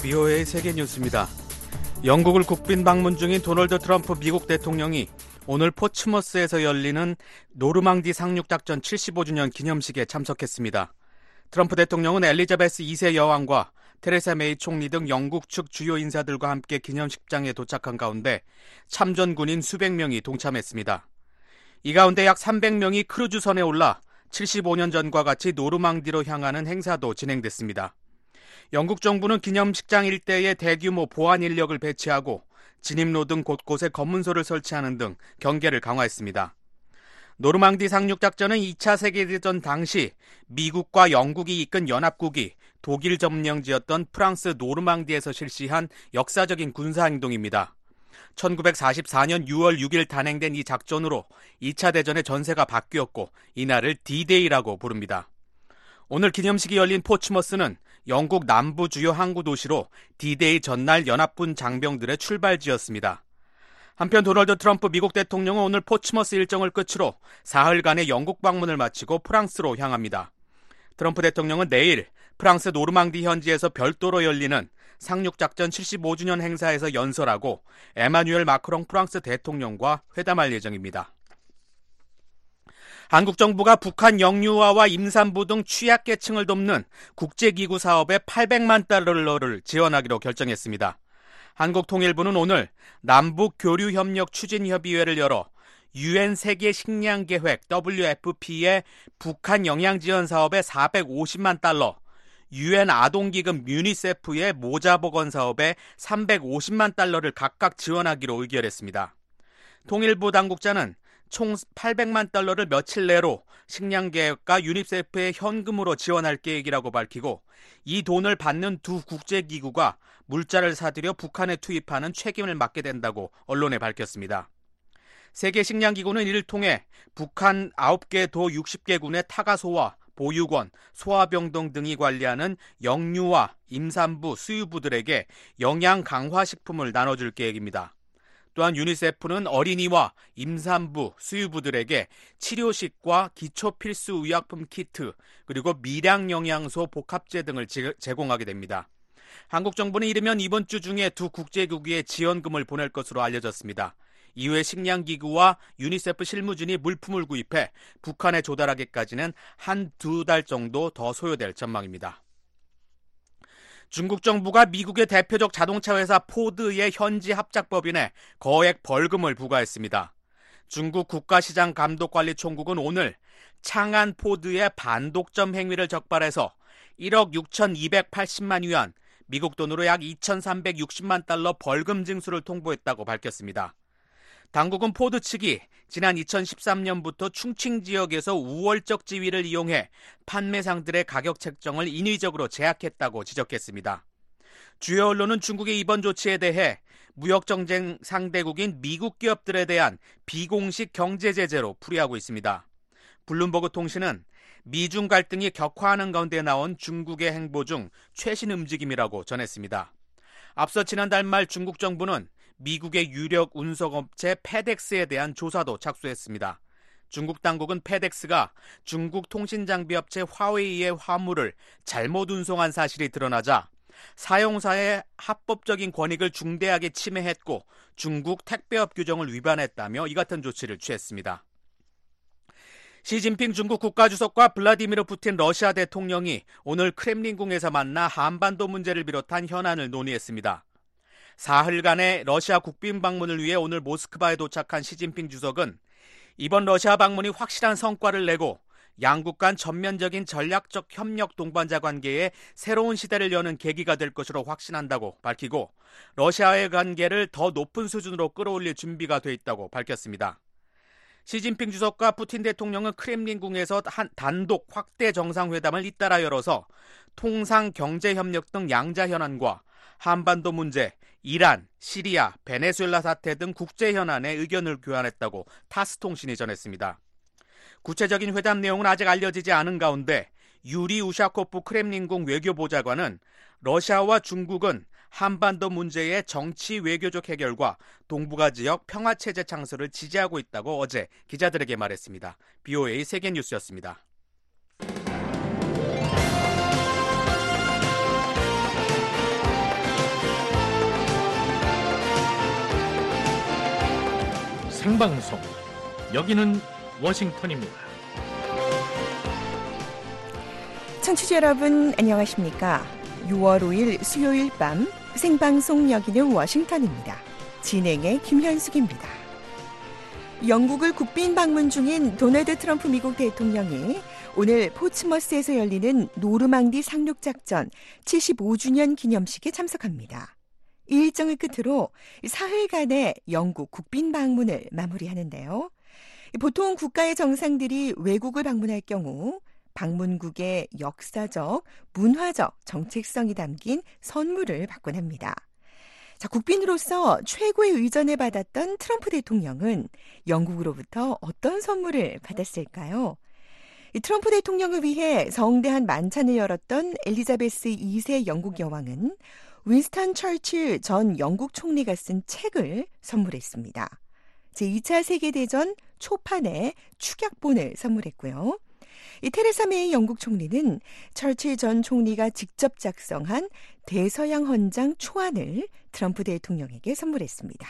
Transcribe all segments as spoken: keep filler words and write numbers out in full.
비오에이 세계뉴스입니다. 영국을 국빈 방문 중인 도널드 트럼프 미국 대통령이 오늘 포츠머스에서 열리는 노르망디 상륙작전 칠십오 주년 기념식에 참석했습니다. 트럼프 대통령은 엘리자베스 이 세 여왕과 테레사 메이 총리 등 영국 측 주요 인사들과 함께 기념식장에 도착한 가운데 참전 군인 수백 명이 동참했습니다. 이 가운데 약 삼백 명이 크루즈선에 올라 칠십오 년 전과 같이 노르망디로 향하는 행사도 진행됐습니다. 영국 정부는 기념식장 일대에 대규모 보안 인력을 배치하고 진입로 등 곳곳에 검문소를 설치하는 등 경계를 강화했습니다. 노르망디 상륙작전은 이 차 세계대전 당시 미국과 영국이 이끈 연합국이 독일 점령지였던 프랑스 노르망디에서 실시한 역사적인 군사행동입니다. 천구백사십사 년 유월 육 일 단행된 이 작전으로 이 차 대전의 전세가 바뀌었고 이날을 디데이라고 부릅니다. 오늘 기념식이 열린 포츠머스는 영국 남부 주요 항구 도시로 디데이 전날 연합군 장병들의 출발지였습니다. 한편 도널드 트럼프 미국 대통령은 오늘 포츠머스 일정을 끝으로 사흘간의 영국 방문을 마치고 프랑스로 향합니다. 트럼프 대통령은 내일 프랑스 노르망디 현지에서 별도로 열리는 상륙작전 칠십오 주년 행사에서 연설하고 에마뉴엘 마크롱 프랑스 대통령과 회담할 예정입니다. 한국 정부가 북한 영유아와 임산부 등 취약계층을 돕는 국제기구 사업에 팔백만 달러를 지원하기로 결정했습니다. 한국통일부는 오늘 남북교류협력추진협의회를 열어 유엔 세계식량계획 더블유에프피의 북한 영양지원 사업에 사백오십만 달러, 유엔 아동기금 유니세프의 모자보건 사업에 삼백오십만 달러를 각각 지원하기로 의결했습니다. 통일부 당국자는 총 팔백만 달러를 며칠 내로 식량계획과 유니세프에 현금으로 지원할 계획이라고 밝히고 이 돈을 받는 두 국제기구가 물자를 사들여 북한에 투입하는 책임을 맡게 된다고 언론에 밝혔습니다. 세계식량기구는 이를 통해 북한 아홉 개 도 육십 개 군의 타가소와 보육원, 소아병동 등이 관리하는 영유아, 임산부, 수유부들에게 영양 강화 식품을 나눠줄 계획입니다. 또한 유니세프는 어린이와 임산부, 수유부들에게 치료식과 기초필수 의약품 키트, 그리고 미량영양소 복합제 등을 제공하게 됩니다. 한국 정부는 이르면 이번 주 중에 두 국제기구에 지원금을 보낼 것으로 알려졌습니다. 이후에 식량기구와 유니세프 실무진이 물품을 구입해 북한에 조달하기까지는 한 두 달 정도 더 소요될 전망입니다. 중국 정부가 미국의 대표적 자동차 회사 포드의 현지 합작법인에 거액 벌금을 부과했습니다. 중국 국가시장감독관리총국은 오늘 창안 포드의 반독점 행위를 적발해서 일억 육천이백팔십만 위안, 미국 돈으로 약 이천삼백육십만 달러 벌금 징수를 통보했다고 밝혔습니다. 당국은 포드 측이 지난 이천십삼 년부터 충칭 지역에서 우월적 지위를 이용해 판매상들의 가격 책정을 인위적으로 제약했다고 지적했습니다. 주요 언론은 중국의 이번 조치에 대해 무역정쟁 상대국인 미국 기업들에 대한 비공식 경제 제재로 풀이하고 있습니다. 블룸버그 통신은 미중 갈등이 격화하는 가운데 나온 중국의 행보 중 최신 움직임이라고 전했습니다. 앞서 지난달 말 중국 정부는 미국의 유력 운송업체 페덱스에 대한 조사도 착수했습니다. 중국 당국은 페덱스가 중국 통신장비업체 화웨이의 화물을 잘못 운송한 사실이 드러나자 사용사의 합법적인 권익을 중대하게 침해했고 중국 택배업 규정을 위반했다며 이 같은 조치를 취했습니다. 시진핑 중국 국가주석과 블라디미르 푸틴 러시아 대통령이 오늘 크렘린궁에서 만나 한반도 문제를 비롯한 현안을 논의했습니다. 사흘간의 러시아 국빈 방문을 위해 오늘 모스크바에 도착한 시진핑 주석은 이번 러시아 방문이 확실한 성과를 내고 양국 간 전면적인 전략적 협력 동반자 관계에 새로운 시대를 여는 계기가 될 것으로 확신한다고 밝히고 러시아의 관계를 더 높은 수준으로 끌어올릴 준비가 돼 있다고 밝혔습니다. 시진핑 주석과 푸틴 대통령은 크렘린궁에서 한 단독 확대 정상회담을 잇따라 열어서 통상 경제협력 등 양자 현안과 한반도 문제, 이란, 시리아, 베네수엘라 사태 등 국제 현안에 의견을 교환했다고 타스 통신이 전했습니다. 구체적인 회담 내용은 아직 알려지지 않은 가운데 유리 우샤코프 크렘린궁 외교보좌관은 러시아와 중국은 한반도 문제의 정치 외교적 해결과 동북아 지역 평화체제 창설을 지지하고 있다고 어제 기자들에게 말했습니다. 비오에이 세계뉴스였습니다. 생방송, 여기는 워싱턴입니다. 청취자 여러분 안녕하십니까? 유월 오일 수요일 밤 생방송 여기는 워싱턴입니다. 진행의 김현숙입니다. 영국을 국빈 방문 중인 도널드 트럼프 미국 대통령이 오늘 포츠머스에서 열리는 노르망디 상륙작전 칠십오 주년 기념식에 참석합니다. 이 일정을 끝으로 사흘간의 영국 국빈 방문을 마무리하는데요. 보통 국가의 정상들이 외국을 방문할 경우 방문국의 역사적, 문화적 정체성이 담긴 선물을 받곤 합니다. 자, 국빈으로서 최고의 의전을 받았던 트럼프 대통령은 영국으로부터 어떤 선물을 받았을까요? 이 트럼프 대통령을 위해 성대한 만찬을 열었던 엘리자베스 이 세 영국 여왕은 윈스턴 처칠 전 영국 총리가 쓴 책을 선물했습니다. 제이 차 세계대전 초판의 축약본을 선물했고요. 이 테레사 메이 영국 총리는 처칠 전 총리가 직접 작성한 대서양 헌장 초안을 트럼프 대통령에게 선물했습니다.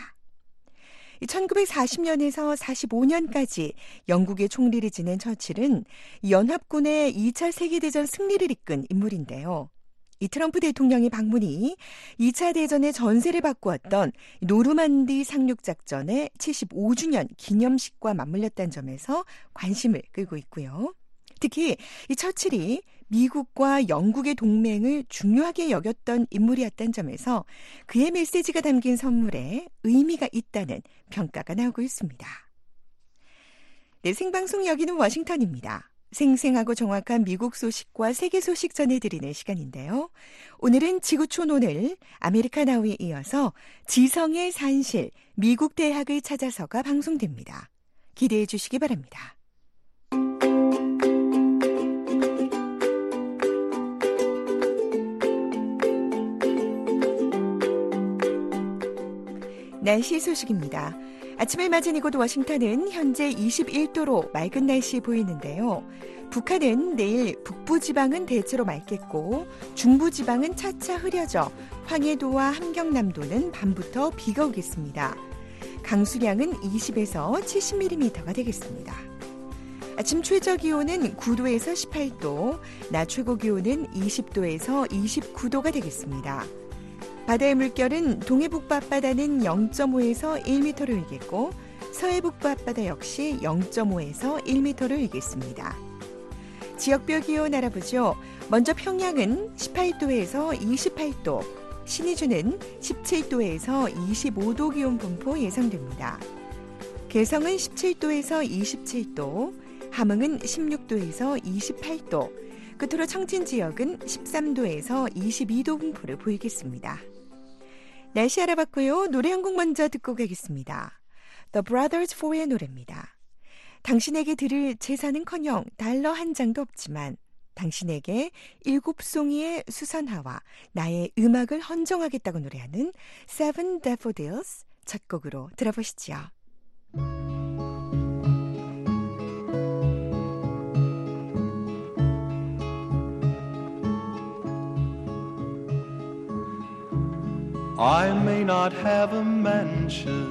천구백사십 년에서 사십오 년까지 영국의 총리를 지낸 처칠은 연합군의 이 차 세계대전 승리를 이끈 인물인데요. 이 트럼프 대통령의 방문이 이 차 대전의 전세를 바꾸었던 노르만디 상륙작전의 칠십오 주년 기념식과 맞물렸다는 점에서 관심을 끌고 있고요. 특히 이 처칠이 미국과 영국의 동맹을 중요하게 여겼던 인물이었다는 점에서 그의 메시지가 담긴 선물에 의미가 있다는 평가가 나오고 있습니다. 네, 생방송 여기는 워싱턴입니다. 생생하고 정확한 미국 소식과 세계 소식 전해드리는 시간인데요. 오늘은 지구촌 오늘 아메리카 나우에 이어서 지성의 산실 미국 대학을 찾아서가 방송됩니다. 기대해 주시기 바랍니다. 날씨 소식입니다. 아침을 맞은 이곳 워싱턴은 현재 이십일 도로 맑은 날씨 보이는데요. 북한은 내일 북부지방은 대체로 맑겠고 중부지방은 차차 흐려져 황해도와 함경남도는 밤부터 비가 오겠습니다. 강수량은 이십에서 칠십 밀리미터가 되겠습니다. 아침 최저 기온은 구 도에서 십팔 도, 낮 최고 기온은 이십 도에서 이십구 도가 되겠습니다. 바다의 물결은 동해북부 앞바다는 영 점 오에서 일 미터를 일겠고 서해북부 앞바다 역시 영 점 오에서 일 미터를 일겠습니다. 지역별 기온 알아보죠. 먼저 평양은 십팔 도에서 이십팔 도, 신의주는 십칠 도에서 이십오 도 기온 분포 예상됩니다. 개성은 십칠 도에서 이십칠 도, 함흥은 십육 도에서 이십팔 도, 끝으로 청진 지역은 십삼 도에서 이십이 도 분포를 보이겠습니다. 날씨 알아봤고요. 노래 한 곡 먼저 듣고 가겠습니다. The Brothers Four의 노래입니다. 당신에게 드릴 재산은커녕 달러 한 장도 없지만 당신에게 일곱 송이의 수선화와 나의 음악을 헌정하겠다고 노래하는 Seven Daffodils 첫 곡으로 들어보시죠. I may not have a mansion,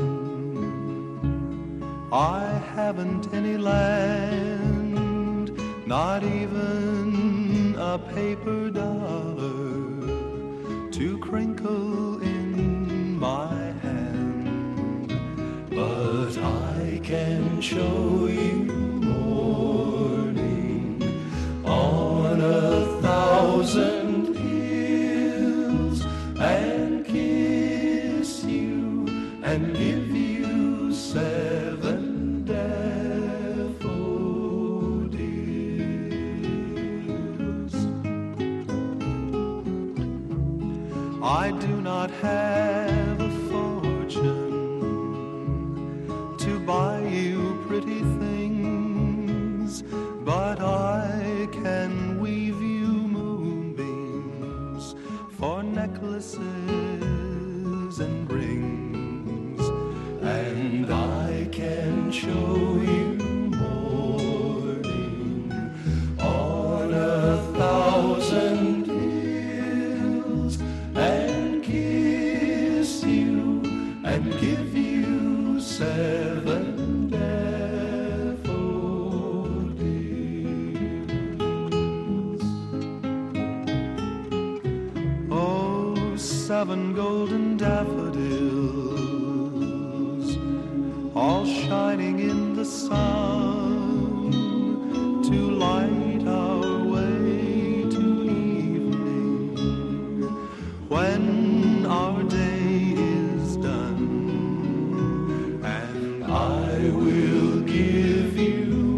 I haven't any land, not even a paper dollar to crinkle in my hand. But I can show you morning on a thousand hills and and give you seven daffodils. I do not have a fortune to buy you pretty things, but I can weave you moonbeams for necklaces and rings, and I can show you morning on a thousand hills and kiss seven golden daffodils, all shining in the sun, to light our way to evening, when our day is done, and I will give you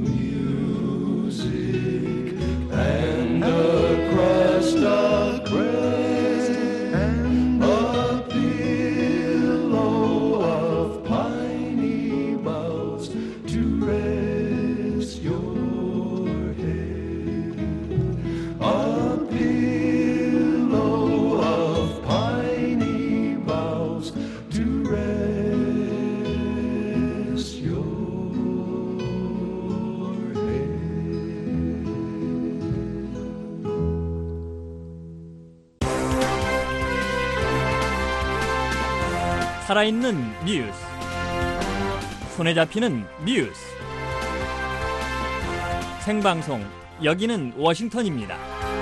music and a crust of crest and a pillow of piney boughs to rest your head. A pillow of piney boughs to rest your head. 살아있는 뉴스, 손에 잡히는 뉴스, 생방송, 여기는 워싱턴입니다.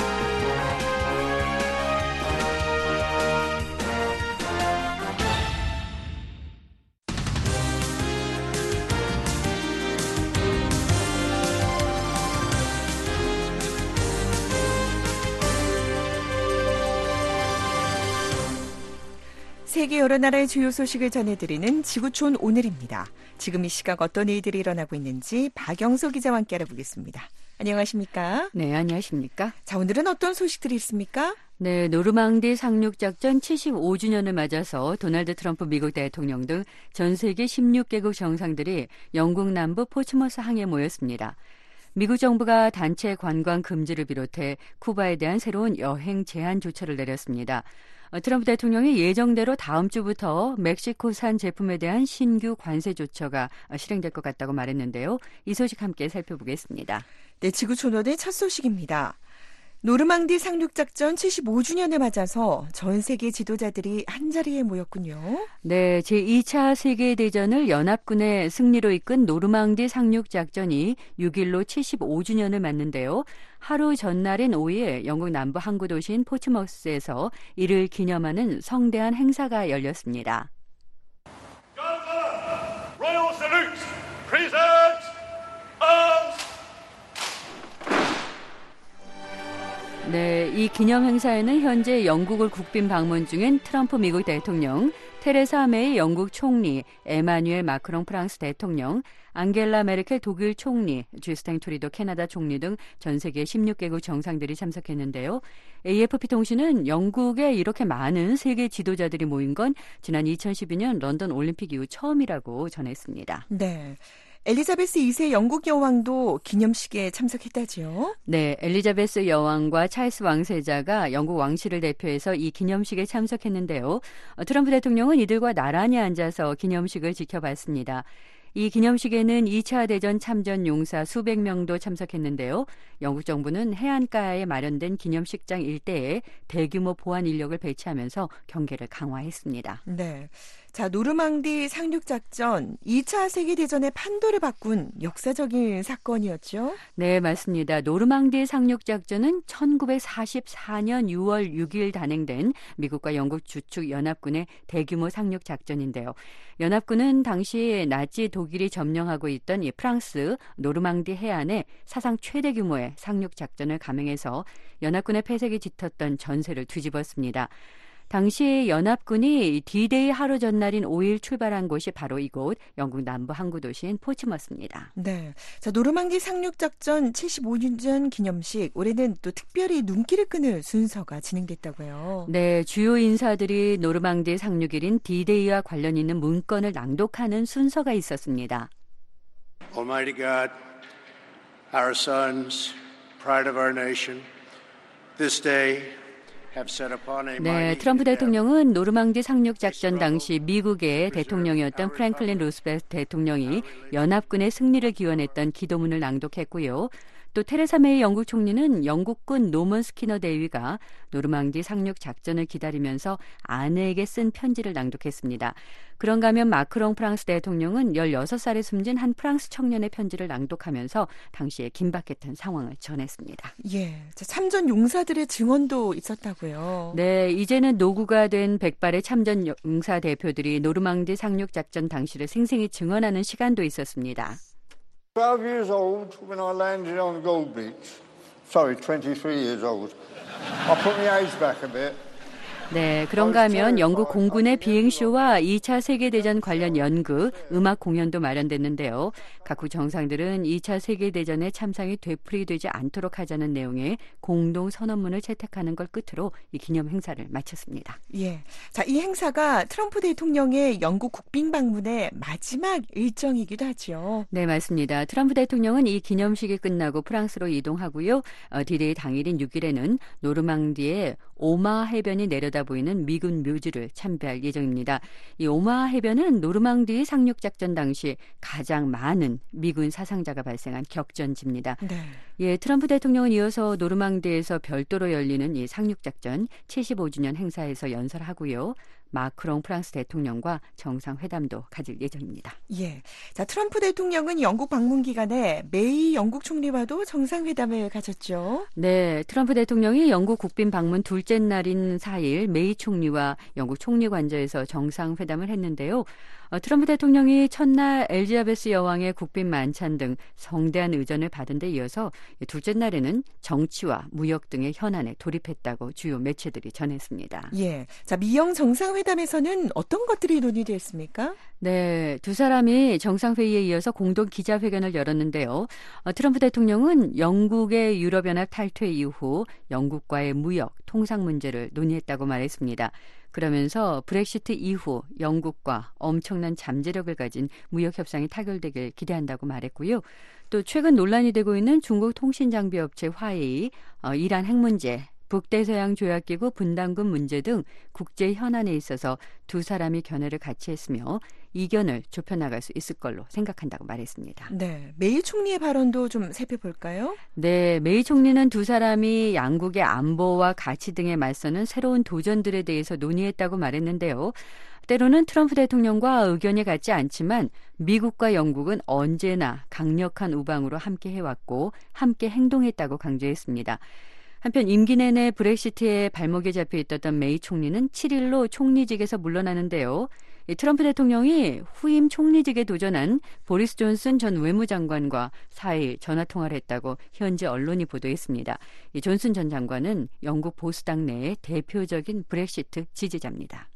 세계 여러 나라의 주요 소식을 전해드리는 지구촌 오늘입니다. 지금 이 시각 어떤 일들이 일어나고 있는지 박영서 기자와 함께 알아보겠습니다. 안녕하십니까? 네, 안녕하십니까? 자, 오늘은 어떤 소식들이 있습니까? 네, 노르망디 상륙작전 칠십오 주년을 맞아서 도널드 트럼프 미국 대통령 등 전 세계 십육 개국 정상들이 영국 남부 포츠머스 항에 모였습니다. 미국 정부가 단체 관광 금지를 비롯해 쿠바에 대한 새로운 여행 제한 조처를 내렸습니다. 트럼프 대통령이 예정대로 다음 주부터 멕시코산 제품에 대한 신규 관세 조처가 실행될 것 같다고 말했는데요. 이 소식 함께 살펴보겠습니다. 네, 지구촌원의 첫 소식입니다. 노르망디 상륙작전 칠십오 주년을 맞아서 전 세계 지도자들이 한자리에 모였군요. 네, 제이 차 세계대전을 연합군의 승리로 이끈 노르망디 상륙작전이 육 일로 칠십오 주년을 맞는데요. 하루 전날인 오 일 영국 남부 항구 도시인 포츠머스에서 이를 기념하는 성대한 행사가 열렸습니다. Royal salute! Present arms! 네, 이 기념 행사에는 현재 영국을 국빈 방문 중인 트럼프 미국 대통령, 테레사 메이 영국 총리, 에마뉴엘 마크롱 프랑스 대통령, 앙겔라 메르켈 독일 총리, 주스틴 트루도 캐나다 총리 등 전 세계 십육 개국 정상들이 참석했는데요. 에이에프피 통신은 영국에 이렇게 많은 세계 지도자들이 모인 건 지난 이천십이 년 런던 올림픽 이후 처음이라고 전했습니다. 네. 엘리자베스 이 세 영국 여왕도 기념식에 참석했다지요? 네, 엘리자베스 여왕과 찰스 왕세자가 영국 왕실을 대표해서 이 기념식에 참석했는데요. 트럼프 대통령은 이들과 나란히 앉아서 기념식을 지켜봤습니다. 이 기념식에는 이 차 대전 참전 용사 수백 명도 참석했는데요. 영국 정부는 해안가에 마련된 기념식장 일대에 대규모 보안 인력을 배치하면서 경계를 강화했습니다. 네. 자, 노르망디 상륙작전 이 차 세계대전의 판도를 바꾼 역사적인 사건이었죠? 네, 맞습니다. 노르망디 상륙작전은 천구백사십사 년 유월 육 일 단행된 미국과 영국 주축 연합군의 대규모 상륙작전인데요. 연합군은 당시 나치 독일이 점령하고 있던 이 프랑스 노르망디 해안에 사상 최대 규모의 상륙작전을 감행해서 연합군의 패색이 짙었던 전세를 뒤집었습니다. 당시 연합군이 디데이 하루 전날인 오 일 출발한 곳이 바로 이곳 영국 남부 항구 도시인 포츠머스입니다. 네, 자 노르망디 상륙작전 칠십오 주년 기념식 올해는 또 특별히 눈길을 끄는 순서가 진행됐다고요. 네, 주요 인사들이 노르망디 상륙일인 디데이와 관련 있는 문건을 낭독하는 순서가 있었습니다. Almighty God, our sons, pride of our nation, this day 네, 트럼프 대통령은 노르망디 상륙작전 당시 미국의 대통령이었던 프랭클린 루스벨트 대통령이 연합군의 승리를 기원했던 기도문을 낭독했고요. 또 테레사 메이 영국 총리는 영국군 노먼 스키너 대위가 노르망디 상륙 작전을 기다리면서 아내에게 쓴 편지를 낭독했습니다. 그런가 하면 마크롱 프랑스 대통령은 열여섯 살에 숨진 한 프랑스 청년의 편지를 낭독하면서 당시에 긴박했던 상황을 전했습니다. 예, 참전 용사들의 증언도 있었다고요. 네, 이제는 노구가 된 백발의 참전 용사 대표들이 노르망디 상륙 작전 당시를 생생히 증언하는 시간도 있었습니다. twelve years old when I landed on Gold Beach. Sorry, twenty-three years old. I'll put my age back a bit. 네, 그런가 하면 영국 공군의 비행쇼와 이 차 세계대전 관련 연극, 음악 공연도 마련됐는데요. 각국 정상들은 이 차 세계대전의 참상이 되풀이되지 않도록 하자는 내용의 공동 선언문을 채택하는 걸 끝으로 이 기념 행사를 마쳤습니다. 예, 자, 이 행사가 트럼프 대통령의 영국 국빈 방문의 마지막 일정이기도 하죠. 네, 맞습니다. 트럼프 대통령은 이 기념식이 끝나고 프랑스로 이동하고요. 어, 디데이 당일인 육 일에는 노르망디의 오마 해변이 내려다 보이는 미군 묘지를 참배할 예정입니다. 이 오마 해변은 노르망디 상륙 작전 당시 가장 많은 미군 사상자가 발생한 격전지입니다. 네. 예, 트럼프 대통령은 이어서 노르망디에서 별도로 열리는 이 상륙 작전 칠십오 주년 행사에서 연설하고요. 마크롱 프랑스 대통령과 정상회담도 가질 예정입니다. 예. 자, 트럼프 대통령은 영국 방문 기간에 메이 영국 총리와도 정상회담을 가졌죠. 네, 트럼프 대통령이 영국 국빈 방문 둘째 날인 사 일 메이 총리와 영국 총리 관저에서 정상회담을 했는데요. 어, 트럼프 대통령이 첫날 엘리자베스 여왕의 국빈 만찬 등 성대한 의전을 받은 데 이어서 둘째 날에는 정치와 무역 등의 현안에 돌입했다고 주요 매체들이 전했습니다. 예. 자, 미영 정상회담에서는 어떤 것들이 논의됐습니까? 네, 두 사람이 정상회의에 이어서 공동 기자회견을 열었는데요. 어, 트럼프 대통령은 영국의 유럽연합 탈퇴 이후 영국과의 무역, 통상 문제를 논의했다고 말했습니다. 그러면서 브렉시트 이후 영국과 엄청난 잠재력을 가진 무역 협상이 타결되길 기대한다고 말했고요. 또 최근 논란이 되고 있는 중국 통신장비업체 화웨이, 어, 이란 핵 문제, 북대서양 조약기구 분담금 문제 등 국제 현안에 있어서 두 사람이 견해를 같이 했으며 이견을 좁혀나갈 수 있을 걸로 생각한다고 말했습니다. 네, 메이 총리의 발언도 좀 살펴볼까요? 네, 메이 총리는 두 사람이 양국의 안보와 가치 등에 맞서는 새로운 도전들에 대해서 논의했다고 말했는데요. 때로는 트럼프 대통령과 의견이 같지 않지만 미국과 영국은 언제나 강력한 우방으로 함께 해왔고 함께 행동했다고 강조했습니다. 한편 임기 내내 브렉시트에 발목에 잡혀 있었던 메이 총리는 칠 일로 총리직에서 물러나는데요. 트럼프 대통령이 후임 총리직에 도전한 보리스 존슨 전 외무장관과 사 일 전화통화를 했다고 현지 언론이 보도했습니다. 이 존슨 전 장관은 영국 보수당 내의 대표적인 브렉시트 지지자입니다.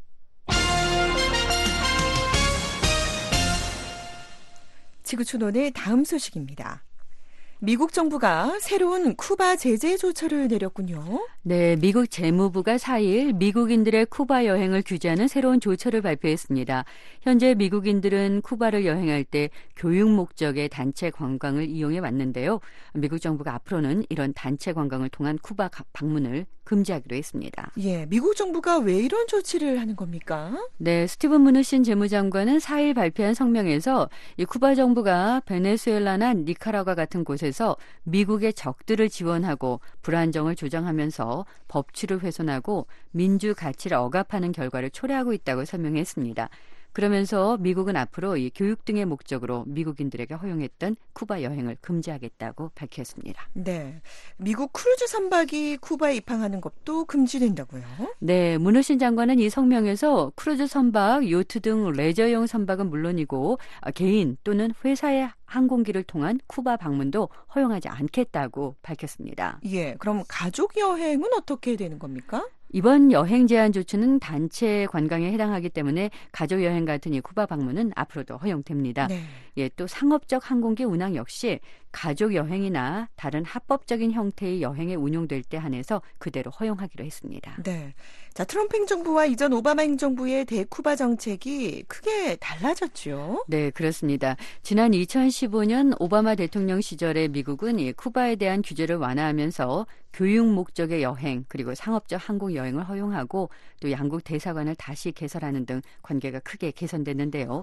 지구촌 오늘 다음 소식입니다. 미국 정부가 새로운 쿠바 제재 조처를 내렸군요. 네, 미국 재무부가 사 일 미국인들의 쿠바 여행을 규제하는 새로운 조처를 발표했습니다. 현재 미국인들은 쿠바를 여행할 때 교육 목적의 단체 관광을 이용해 왔는데요. 미국 정부가 앞으로는 이런 단체 관광을 통한 쿠바 방문을 금지하기로 했습니다. 예, 미국 정부가 왜 이런 조치를 하는 겁니까? 네, 스티븐 무누신 재무장관은 사 일 발표한 성명에서 이 쿠바 정부가 베네수엘라나 니카라과 같은 곳에서 미국의 적들을 지원하고 불안정을 조장하면서 법치를 훼손하고 민주 가치를 억압하는 결과를 초래하고 있다고 설명했습니다. 그러면서 미국은 앞으로 이 교육 등의 목적으로 미국인들에게 허용했던 쿠바 여행을 금지하겠다고 밝혔습니다. 네, 미국 크루즈 선박이 쿠바에 입항하는 것도 금지된다고요? 네, 문호신 장관은 이 성명에서 크루즈 선박, 요트 등 레저용 선박은 물론이고 개인 또는 회사의 항공기를 통한 쿠바 방문도 허용하지 않겠다고 밝혔습니다. 예, 그럼 가족 여행은 어떻게 되는 겁니까? 이번 여행 제한 조치는 단체 관광에 해당하기 때문에 가족 여행 같은 이 쿠바 방문은 앞으로도 허용됩니다. 네. 예, 또 상업적 항공기 운항 역시 가족 여행이나 다른 합법적인 형태의 여행에 운용될 때 한해서 그대로 허용하기로 했습니다. 네. 자, 트럼프 행정부와 이전 오바마 행정부의 대쿠바 정책이 크게 달라졌죠? 네, 그렇습니다. 지난 이천십오 년 오바마 대통령 시절에 미국은 이 쿠바에 대한 규제를 완화하면서 교육 목적의 여행 그리고 상업적 항공 여행을 허용하고 또 양국 대사관을 다시 개설하는 등 관계가 크게 개선됐는데요.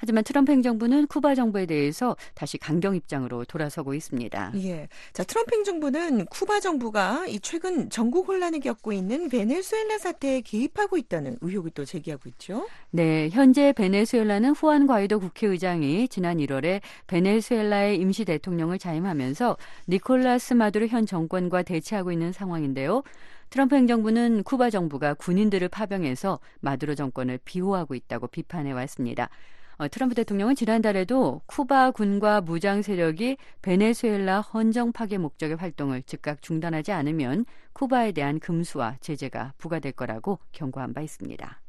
하지만 트럼프 행정부는 쿠바 정부에 대해서 다시 강경 입장으로 돌아서고 있습니다. 예. 자, 트럼프 행정부는 쿠바 정부가 이 최근 전국 혼란을 겪고 있는 베네수엘라 사태에 개입하고 있다는 의혹을 또 제기하고 있죠. 네, 현재 베네수엘라는 후안 과이도 국회의장이 지난 일월에 베네수엘라의 임시 대통령을 자임하면서 니콜라스 마두로 현 정권과 대치하고 있는 상황인데요. 트럼프 행정부는 쿠바 정부가 군인들을 파병해서 마두로 정권을 비호하고 있다고 비판해 왔습니다. 어, 트럼프 대통령은 지난달에도 쿠바 군과 무장 세력이 베네수엘라 헌정 파괴 목적의 활동을 즉각 중단하지 않으면 쿠바에 대한 금수와 제재가 부과될 거라고 경고한 바 있습니다.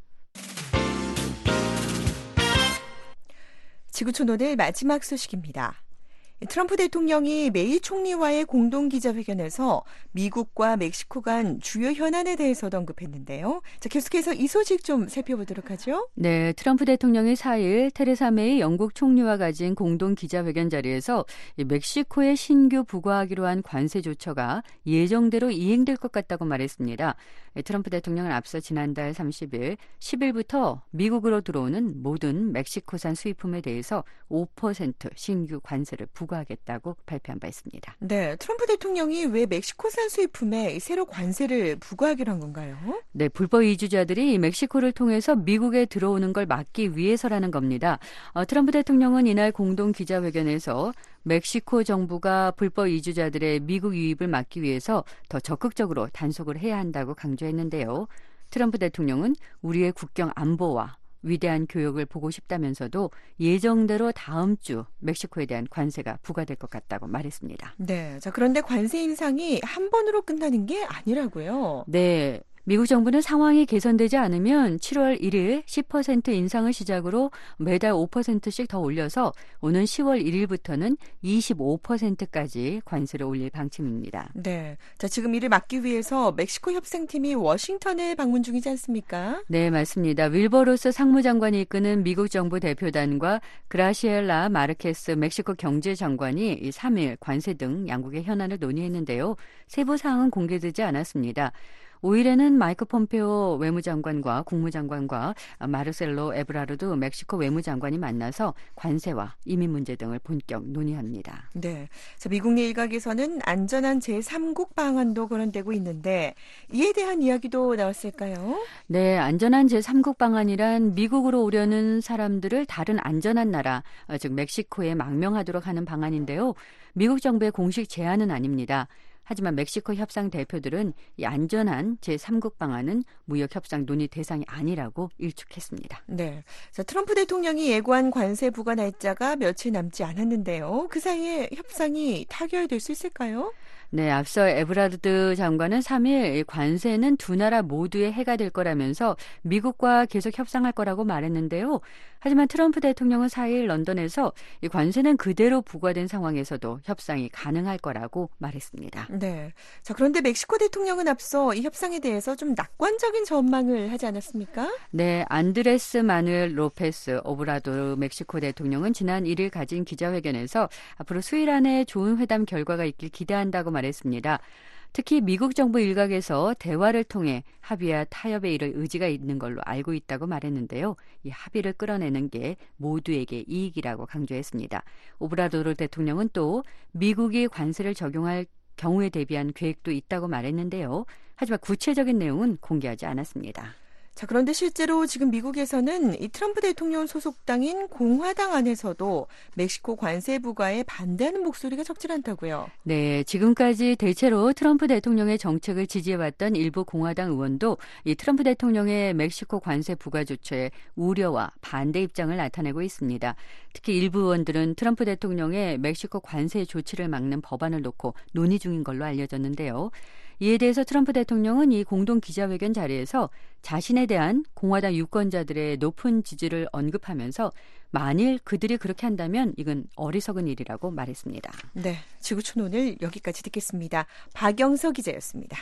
지구촌 오늘 마지막 소식입니다. 트럼프 대통령이 메이 총리와의 공동 기자회견에서 미국과 멕시코 간 주요 현안에 대해서도 언급했는데요. 자, 계속해서 이 소식 좀 살펴보도록 하죠. 네, 트럼프 대통령이 사 일 테레사 메이 영국 총리와 가진 공동 기자회견 자리에서 멕시코에 신규 부과하기로 한 관세 조처가 예정대로 이행될 것 같다고 말했습니다. 트럼프 대통령은 앞서 지난달 삼십 일, 십 일부터 미국으로 들어오는 모든 멕시코산 수입품에 대해서 오 퍼센트 신규 관세를 부과하겠다고 발표한 바 있습니다. 네, 트럼프 대통령이 왜 멕시코산 수입품에 새로 관세를 부과하기로 한 건가요? 네, 불법 이주자들이 멕시코를 통해서 미국에 들어오는 걸 막기 위해서라는 겁니다. 어, 트럼프 대통령은 이날 공동 기자회견에서 멕시코 정부가 불법 이주자들의 미국 유입을 막기 위해서 더 적극적으로 단속을 해야 한다고 강조했는데요. 트럼프 대통령은 우리의 국경 안보와 위대한 교역을 보고 싶다면서도 예정대로 다음 주 멕시코에 대한 관세가 부과될 것 같다고 말했습니다. 네, 자 그런데 관세 인상이 한 번으로 끝나는 게 아니라고요. 네. 미국 정부는 상황이 개선되지 않으면 칠월 일일 십 퍼센트 인상을 시작으로 매달 오 퍼센트씩 더 올려서 오는 시월 일일부터는 이십오 퍼센트까지 관세를 올릴 방침입니다. 네, 자 지금 이를 막기 위해서 멕시코 협상팀이 워싱턴에 방문 중이지 않습니까? 네, 맞습니다. 윌버로스 상무장관이 이끄는 미국 정부 대표단과 그라시엘라 마르케스 멕시코 경제장관이 삼 일 관세 등 양국의 현안을 논의했는데요. 세부 사항은 공개되지 않았습니다. 오 일에는 마이크 폼페오 외무장관과 국무장관과 마르셀로 에브라르드 멕시코 외무장관이 만나서 관세와 이민 문제 등을 본격 논의합니다. 네, 자, 미국 내 일각에서는 안전한 제삼국 방안도 거론되고 있는데 이에 대한 이야기도 나왔을까요? 네, 안전한 제삼국 방안이란 미국으로 오려는 사람들을 다른 안전한 나라, 즉 멕시코에 망명하도록 하는 방안인데요. 미국 정부의 공식 제안은 아닙니다. 하지만 멕시코 협상 대표들은 이 안전한 제삼국 방안은 무역 협상 논의 대상이 아니라고 일축했습니다. 네, 자 트럼프 대통령이 예고한 관세 부과 날짜가 며칠 남지 않았는데요. 그 사이에 협상이 타결될 수 있을까요? 네, 앞서 에브라르드 장관은 삼 일 관세는 두 나라 모두에 해가 될 거라면서 미국과 계속 협상할 거라고 말했는데요. 하지만 트럼프 대통령은 사 일 런던에서 이 관세는 그대로 부과된 상황에서도 협상이 가능할 거라고 말했습니다. 네, 자 그런데 멕시코 대통령은 앞서 이 협상에 대해서 좀 낙관적인 전망을 하지 않았습니까? 네, 안드레스 마누엘 로페스 오브라도르 멕시코 대통령은 지난 일 일 가진 기자회견에서 앞으로 수일 안에 좋은 회담 결과가 있길 기대한다고 말했습니다. 특히 미국 정부 일각에서 대화를 통해 합의와 타협에 이를 의지가 있는 걸로 알고 있다고 말했는데요. 이 합의를 끌어내는 게 모두에게 이익이라고 강조했습니다. 오브라도르 대통령은 또 미국이 관세를 적용할 경우에 대비한 계획도 있다고 말했는데요. 하지만 구체적인 내용은 공개하지 않았습니다. 자, 그런데 실제로 지금 미국에서는 이 트럼프 대통령 소속당인 공화당 안에서도 멕시코 관세 부과에 반대하는 목소리가 적지 않다고요. 네, 지금까지 대체로 트럼프 대통령의 정책을 지지해왔던 일부 공화당 의원도 이 트럼프 대통령의 멕시코 관세 부과 조처에 우려와 반대 입장을 나타내고 있습니다. 특히 일부 의원들은 트럼프 대통령의 멕시코 관세 조치를 막는 법안을 놓고 논의 중인 걸로 알려졌는데요. 이에 대해서 트럼프 대통령은 이 공동 기자회견 자리에서 자신에 대한 공화당 유권자들의 높은 지지를 언급하면서 만일 그들이 그렇게 한다면 이건 어리석은 일이라고 말했습니다. 네, 지구촌 오늘 여기까지 듣겠습니다. 박영서 기자였습니다.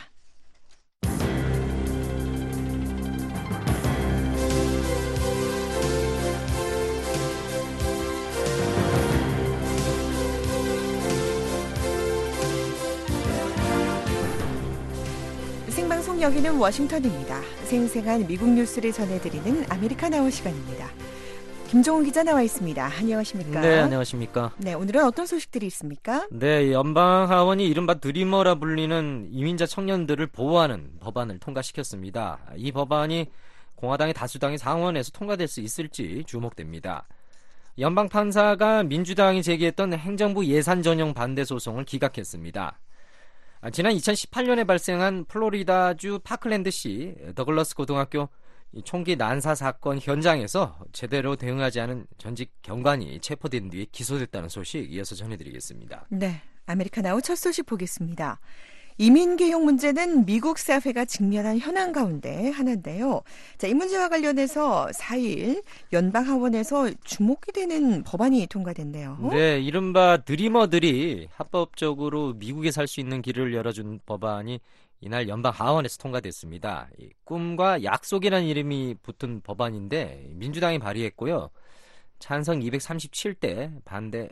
생방송 여기는 워싱턴입니다. 생생한 미국 뉴스를 전해드리는 아메리카나우 시간입니다. 김종훈 기자 나와 있습니다. 안녕하십니까? 네, 안녕하십니까? 네, 오늘은 어떤 소식들이 있습니까? 네, 연방하원이 이른바 드리머라 불리는 이민자 청년들을 보호하는 법안을 통과시켰습니다. 이 법안이 공화당의 다수당의 상원에서 통과될 수 있을지 주목됩니다. 연방 판사가 민주당이 제기했던 행정부 예산 전용 반대 소송을 기각했습니다. 지난 이천십팔 년에 발생한 플로리다주 파클랜드시 더글러스 고등학교 총기 난사 사건 현장에서 제대로 대응하지 않은 전직 경관이 체포된 뒤에 기소됐다는 소식 이어서 전해드리겠습니다. 네, 아메리카나우 첫 소식 보겠습니다. 이민개혁 문제는 미국 사회가 직면한 현안 가운데 하나인데요. 자, 이 문제와 관련해서 사 일 연방하원에서 주목이 되는 법안이 통과됐네요. 네, 이른바 드리머들이 합법적으로 미국에 살 수 있는 길을 열어준 법안이 이날 연방하원에서 통과됐습니다. 꿈과 약속이라는 이름이 붙은 법안인데 민주당이 발의했고요. 찬성 이백삼십칠 대 반대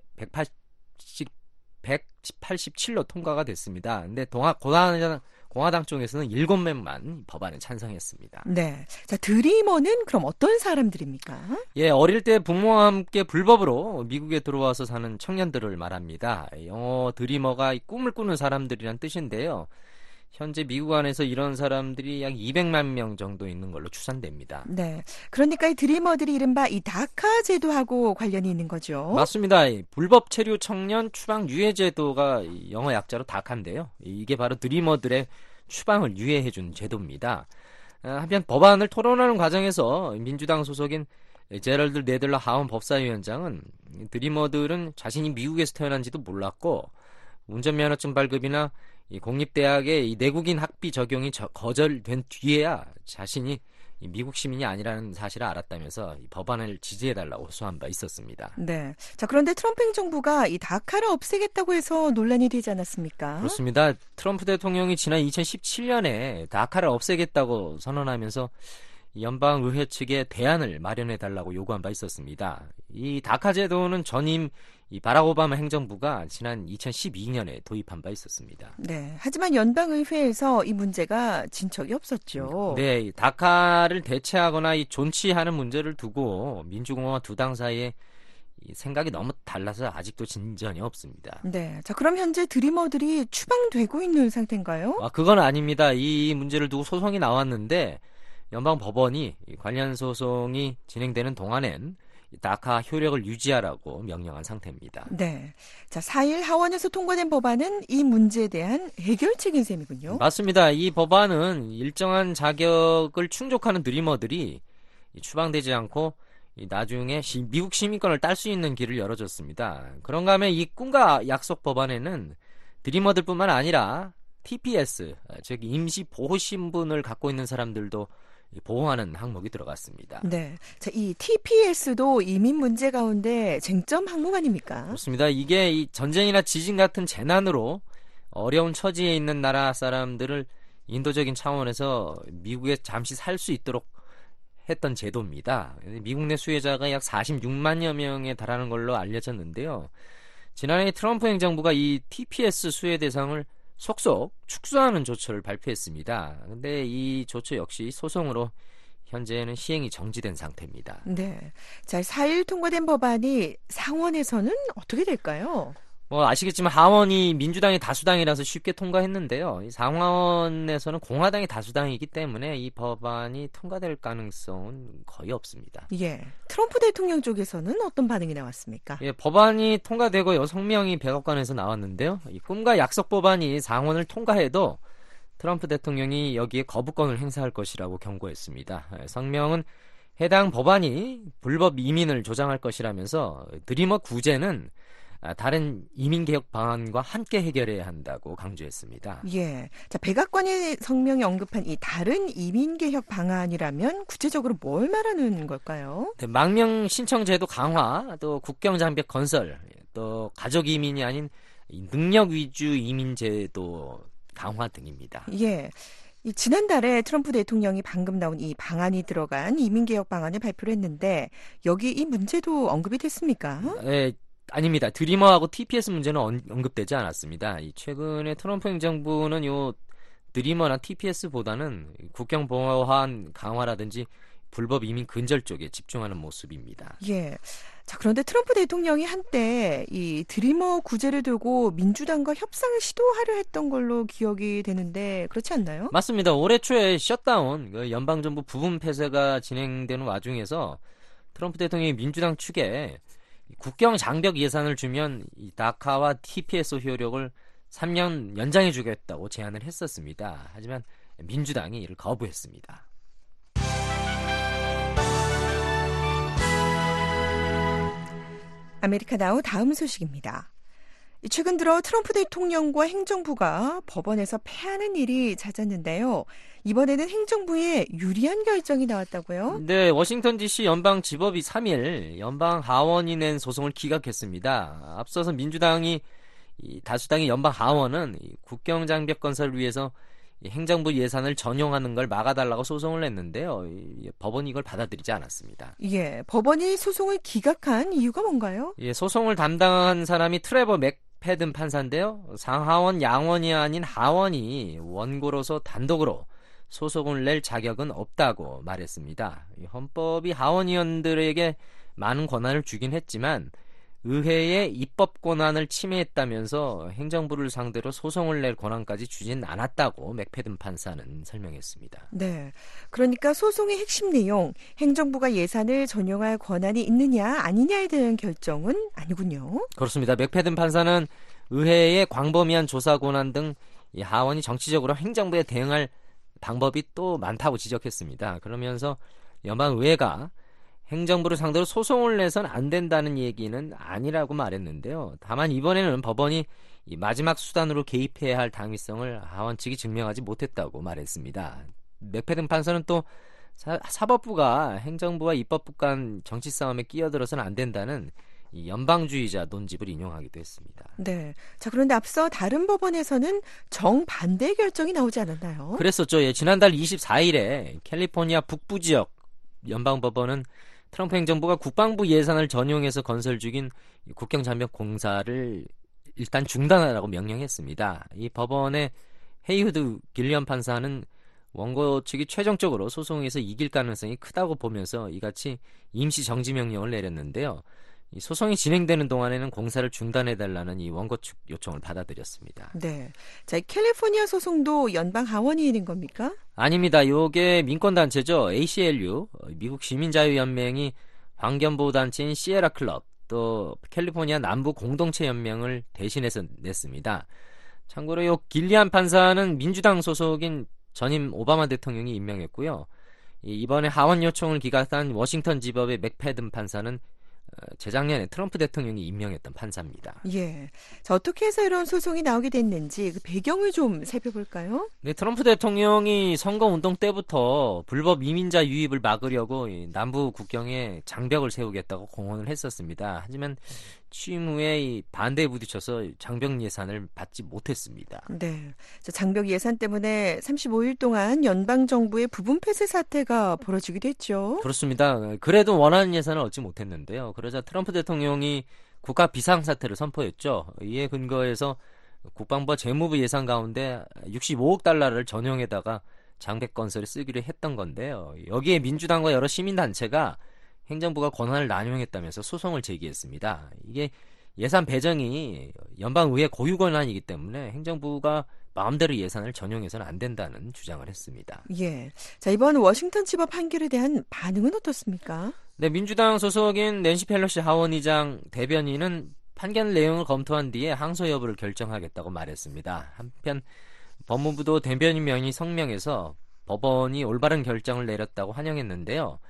백팔십칠로 통과가 됐습니다. 근데 동아, 공화당, 공화당 쪽에서는 일곱 명만 법안에 찬성했습니다. 네, 자 드리머는 그럼 어떤 사람들입니까? 예, 어릴 때 부모와 함께 불법으로 미국에 들어와서 사는 청년들을 말합니다. 영어 드리머가 꿈을 꾸는 사람들이란 뜻인데요. 현재 미국 안에서 이런 사람들이 약 이백만 명 정도 있는 걸로 추산됩니다. 네, 그러니까 이 드리머들이 이른바 이 다카 제도하고 관련이 있는 거죠. 맞습니다. 불법 체류 청년 추방 유예 제도가 영어 약자로 다카인데요. 이게 바로 드리머들의 추방을 유예해준 제도입니다. 한편 법안을 토론하는 과정에서 민주당 소속인 제럴드 네들러 하원 법사위원장은 드리머들은 자신이 미국에서 태어난지도 몰랐고 운전면허증 발급이나 이 공립대학의 이 내국인 학비 적용이 저, 거절된 뒤에야 자신이 이 미국 시민이 아니라는 사실을 알았다면서 이 법안을 지지해달라고 호소한 바 있었습니다. 네. 자, 그런데 트럼프 행정부가 이 다카를 없애겠다고 해서 논란이 되지 않았습니까? 그렇습니다. 트럼프 대통령이 지난 이천십칠 년에 다카를 없애겠다고 선언하면서 연방의회 측에 대안을 마련해달라고 요구한 바 있었습니다. 이 다카 제도는 전임 이 바락 오바마 행정부가 지난 이천십이 년에 도입한 바 있었습니다. 네, 하지만 연방의회에서 이 문제가 진척이 없었죠. 네, 이 다카를 대체하거나 이 존치하는 문제를 두고 민주공화 두 당 사이에 이 생각이 너무 달라서 아직도 진전이 없습니다. 네, 자 그럼 현재 드리머들이 추방되고 있는 상태인가요? 아, 그건 아닙니다. 이 문제를 두고 소송이 나왔는데 연방 법원이 관련 소송이 진행되는 동안엔 다카 효력을 유지하라고 명령한 상태입니다. 네. 자, 사 일 하원에서 통과된 법안은 이 문제에 대한 해결책인 셈이군요. 맞습니다. 이 법안은 일정한 자격을 충족하는 드리머들이 추방되지 않고 나중에 시, 미국 시민권을 딸 수 있는 길을 열어줬습니다. 그런가 하면 이 꿈과 약속 법안에는 드리머들뿐만 아니라 티피에스, 즉 임시 보호 신분을 갖고 있는 사람들도 보호하는 항목이 들어갔습니다. 네, 자, 이 티피에스도 이민 문제 가운데 쟁점 항목 아닙니까? 그렇습니다. 이게 이 전쟁이나 지진 같은 재난으로 어려운 처지에 있는 나라 사람들을 인도적인 차원에서 미국에 잠시 살 수 있도록 했던 제도입니다. 미국 내 수혜자가 약 사십육만여 명에 달하는 걸로 알려졌는데요. 지난해 트럼프 행정부가 이 티피에스 수혜 대상을 속속 축소하는 조처를 발표했습니다. 그런데 이 조처 역시 소송으로 현재는 시행이 정지된 상태입니다. 네. 자, 사 일 통과된 법안이 상원에서는 어떻게 될까요? 뭐 아시겠지만 하원이 민주당이 다수당이라서 쉽게 통과했는데요. 이 상원에서는 공화당이 다수당이기 때문에 이 법안이 통과될 가능성은 거의 없습니다. 예. 트럼프 대통령 쪽에서는 어떤 반응이 나왔습니까? 예, 법안이 통과되고 성명이 백악관에서 나왔는데요. 이 꿈과 약속 법안이 상원을 통과해도 트럼프 대통령이 여기에 거부권을 행사할 것이라고 경고했습니다. 성명은 해당 법안이 불법 이민을 조장할 것이라면서 드리머 구제는 다른 이민개혁 방안과 함께 해결해야 한다고 강조했습니다. 예. 자, 백악관의 성명에 언급한 이 다른 이민개혁 방안이라면 구체적으로 뭘 말하는 걸까요? 네, 망명 신청 제도 강화, 또 국경 장벽 건설, 또 가족 이민이 아닌 능력 위주 이민 제도 강화 등입니다. 예. 이 지난달에 트럼프 대통령이 방금 나온 이 방안이 들어간 이민개혁 방안을 발표를 했는데 여기 이 문제도 언급이 됐습니까? 네. 아닙니다. 드리머하고 티피에스 문제는 언급되지 않았습니다. 최근에 트럼프 행정부는 요 드리머나 티피에스보다는 국경 보안 강화라든지 불법 이민 근절 쪽에 집중하는 모습입니다. 예. 자, 그런데 트럼프 대통령이 한때 이 드리머 구제를 두고 민주당과 협상을 시도하려 했던 걸로 기억이 되는데 그렇지 않나요? 맞습니다. 올해 초에 셧다운, 그 연방정부 부분 폐쇄가 진행되는 와중에서 트럼프 대통령이 민주당 측에 국경 장벽 예산을 주면 이 다카와 티피에스 효력을 삼 년 연장해 주겠다고 제안을 했었습니다. 하지만 민주당이 이를 거부했습니다. 아메리카나우 다음 소식입니다. 최근 들어 트럼프 대통령과 행정부가 법원에서 패하는 일이 잦았는데요. 이번에는 행정부에 유리한 결정이 나왔다고요? 네, 워싱턴 디씨 연방지법이 삼 일 연방 하원이 낸 소송을 기각했습니다. 앞서서 민주당이 이 다수당의 연방 하원은 이 국경 장벽 건설을 위해서 이 행정부 예산을 전용하는 걸 막아달라고 소송을 냈는데요. 이 법원이 이걸 받아들이지 않았습니다. 예, 법원이 소송을 기각한 이유가 뭔가요? 예, 소송을 담당한 사람이 트레버 맥패든 판사인데요. 상하원 양원이 아닌 하원이 원고로서 단독으로 소송을 낼 자격은 없다고 말했습니다. 이 헌법이 하원의원들에게 많은 권한을 주긴 했지만 의회의 입법 권한을 침해했다면서 행정부를 상대로 소송을 낼 권한까지 주진 않았다고 맥패든 판사는 설명했습니다. 네, 그러니까 소송의 핵심 내용, 행정부가 예산을 전용할 권한이 있느냐 아니냐에 대한 결정은 아니군요. 그렇습니다. 맥패든 판사는 의회의 광범위한 조사 권한 등 이 하원이 정치적으로 행정부에 대응할 방법이 또 많다고 지적했습니다. 그러면서 연방의회가 행정부를 상대로 소송을 내선 안 된다는 얘기는 아니라고 말했는데요. 다만 이번에는 법원이 이 마지막 수단으로 개입해야 할 당위성을 하원 측이 증명하지 못했다고 말했습니다. 맥패든 판사는 또 사, 사법부가 행정부와 입법부 간 정치 싸움에 끼어들어서는 안 된다는 이 연방주의자 논집을 인용하기도 했습니다. 네. 자, 그런데 앞서 다른 법원에서는 정반대 결정이 나오지 않았나요? 그랬었죠. 예, 지난달 이십사 일에 캘리포니아 북부 지역 연방법원은 트럼프 행정부가 국방부 예산을 전용해서 건설 중인 국경 장벽 공사를 일단 중단하라고 명령했습니다. 이 법원의 헤이후드 길리엄 판사는 원고 측이 최종적으로 소송에서 이길 가능성이 크다고 보면서 이같이 임시 정지 명령을 내렸는데요. 이 소송이 진행되는 동안에는 공사를 중단해달라는 이 원고 측 요청을 받아들였습니다. 네. 자, 캘리포니아 소송도 연방 하원이 있는 겁니까? 아닙니다. 이게 민권단체죠. 에이씨엘유, 미국 시민자유연맹이 환경보호단체인 시에라 클럽, 또 캘리포니아 남부 공동체 연맹을 대신해서 냈습니다. 참고로 이 길리안 판사는 민주당 소속인 전임 오바마 대통령이 임명했고요. 이번에 하원 요청을 기각한 워싱턴 지법의 맥패든 판사는 재작년에 트럼프 대통령이 임명했던 판사입니다. 예. 자, 어떻게 해서 이런 소송이 나오게 됐는지 그 배경을 좀 살펴볼까요? 네, 트럼프 대통령이 선거운동 때부터 불법 이민자 유입을 막으려고 남부 국경에 장벽을 세우겠다고 공언을 했었습니다. 하지만 취임 후에 이 반대에 부딪혀서 장벽 예산을 받지 못했습니다. 네. 자, 장벽 예산 때문에 삼십오 일 동안 연방정부의 부분 폐쇄 사태가 벌어지기도 했죠. 그렇습니다. 그래도 원하는 예산을 얻지 못했는데요. 그러자 트럼프 대통령이 국가 비상사태를 선포했죠. 이에 근거해서 국방부와 재무부 예산 가운데 육십오억 달러를 전용에다가 장벽 건설에 쓰기로 했던 건데요. 여기에 민주당과 여러 시민단체가 행정부가 권한을 남용했다면서 소송을 제기했습니다. 이게 예산 배정이 연방의회 고유 권한이기 때문에 행정부가 마음대로 예산을 전용해서는 안 된다는 주장을 했습니다. 예. 자, 이번 워싱턴 지법 판결에 대한 반응은 어떻습니까? 네, 민주당 소속인 낸시 펠로시 하원의장 대변인은 판결 내용을 검토한 뒤에 항소 여부를 결정하겠다고 말했습니다. 한편 법무부도 대변인 명의 성명에서 법원이 올바른 결정을 내렸다고 환영했는데요.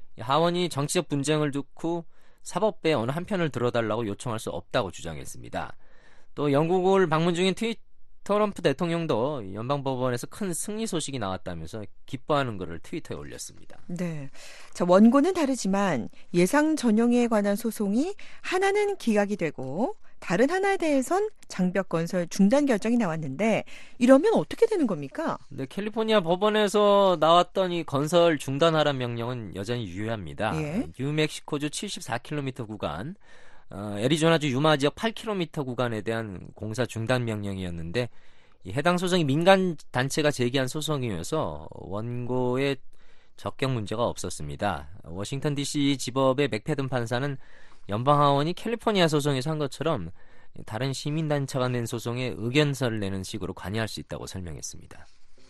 하원이 정치적 분쟁을 두고 사법부의 어느 한편을 들어달라고 요청할 수 없다고 주장했습니다. 또 영국을 방문 중인 트위, 트럼프 대통령도 연방법원에서 큰 승리 소식이 나왔다면서 기뻐하는 것을 트위터에 올렸습니다. 네. 자, 원고는 다르지만 예상 전용에 관한 소송이 하나는 기각이 되고 다른 하나에 대해선 장벽 건설 중단 결정이 나왔는데 이러면 어떻게 되는 겁니까? 네, 캘리포니아 법원에서 나왔던 이 건설 중단하라는 명령은 여전히 유효합니다. 예. 뉴멕시코주 칠십사 킬로미터 구간, 어, 애리조나주 유마 지역 팔 킬로미터 구간에 대한 공사 중단 명령이었는데 이 해당 소송이 민간 단체가 제기한 소송이어서 원고의 적격 문제가 없었습니다. 워싱턴 디씨 지법의 맥패든 판사는 연방하원이 캘리포니아 소송에서 한 것처럼 다른 시민단체가 낸 소송에 의견서를 내는 식으로 관여할 수 있다고 설명했습니다.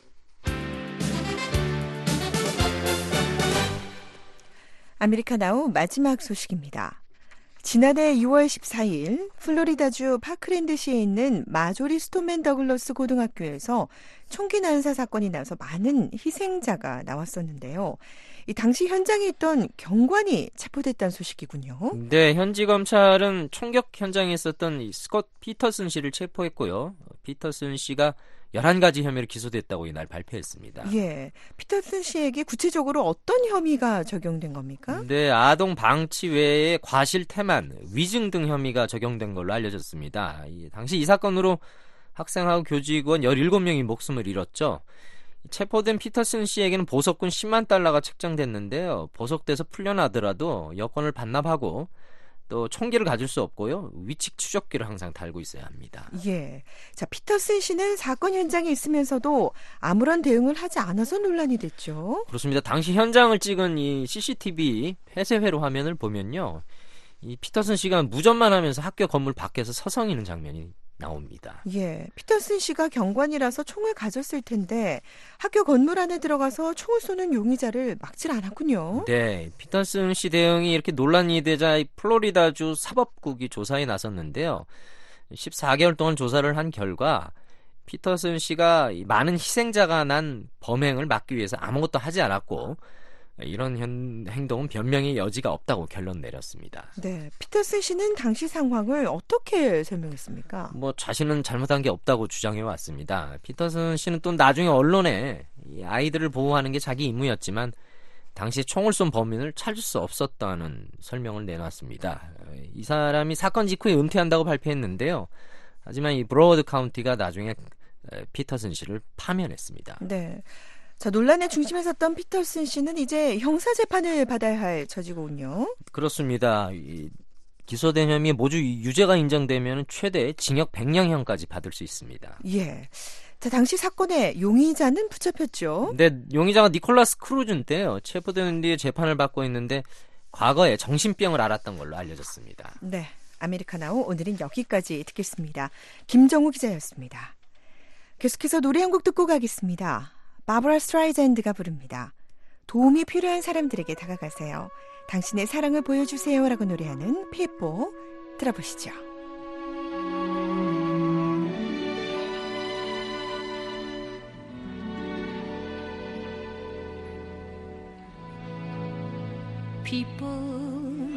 아메리카나우 마지막 소식입니다. 지난해 이월 십사일 플로리다주 파크랜드시에 있는 마조리 스톤맨 더글러스 고등학교에서 총기 난사 사건이 나서 많은 희생자가 나왔었는데요. 이 당시 현장에 있던 경관이 체포됐다는 소식이군요. 네, 현지 검찰은 총격 현장에 있었던 이 스콧 피터슨 씨를 체포했고요. 피터슨 씨가 열한 가지 혐의로 기소됐다고 이날 발표했습니다. 예, 피터슨 씨에게 구체적으로 어떤 혐의가 적용된 겁니까? 네, 아동 방치 외에 과실 태만, 위증 등 혐의가 적용된 걸로 알려졌습니다. 이, 당시 이 사건으로 학생하고 교직원 열일곱 명이 목숨을 잃었죠. 체포된 피터슨 씨에게는 보석금 십만 달러가 책정됐는데요. 보석돼서 풀려나더라도 여권을 반납하고 또 총기를 가질 수 없고요. 위치 추적기를 항상 달고 있어야 합니다. 예. 자, 피터슨 씨는 사건 현장에 있으면서도 아무런 대응을 하지 않아서 논란이 됐죠. 그렇습니다. 당시 현장을 찍은 이 씨씨티비 폐쇄회로 화면을 보면요. 이 피터슨 씨가 무전만 하면서 학교 건물 밖에서 서성이는 장면이 나옵니다. 예, 피터슨 씨가 경관이라서 총을 가졌을 텐데 학교 건물 안에 들어가서 총을 쏘는 용의자를 막질 않았군요. 네, 피터슨 씨 대응이 이렇게 논란이 되자 플로리다주 사법국이 조사에 나섰는데요. 십사 개월 동안 조사를 한 결과 피터슨 씨가 많은 희생자가 난 범행을 막기 위해서 아무것도 하지 않았고 이런 현, 행동은 변명의 여지가 없다고 결론 내렸습니다. 네, 피터슨 씨는 당시 상황을 어떻게 설명했습니까? 뭐 자신은 잘못한 게 없다고 주장해 왔습니다. 피터슨 씨는 또 나중에 언론에 이 아이들을 보호하는 게 자기 임무였지만 당시 총을 쏜 범인을 찾을 수 없었다는 설명을 내놨습니다. 이 사람이 사건 직후에 은퇴한다고 발표했는데요. 하지만 이 브로워드 카운티가 나중에 피터슨 씨를 파면했습니다. 네. 자, 논란의 중심에 섰던 피터슨 씨는 이제 형사재판을 받아야 할 처지군요. 그렇습니다. 이, 기소된 혐의 모두 유죄가 인정되면 최대 징역 백 년형까지 받을 수 있습니다. 예. 자, 당시 사건의 용의자는 붙잡혔죠. 네, 용의자가 니콜라스 크루즈인데요. 체포된 뒤에 재판을 받고 있는데 과거에 정신병을 앓았던 걸로 알려졌습니다. 네, 아메리카나우 오늘은 여기까지 듣겠습니다. 김정우 기자였습니다. 계속해서 노래 한 곡 듣고 가겠습니다. 바브라 스트라이잔드가 부릅니다. 도움이 필요한 사람들에게 다가가세요. 당신의 사랑을 보여주세요라고 노래하는 피포 들어보시죠. People,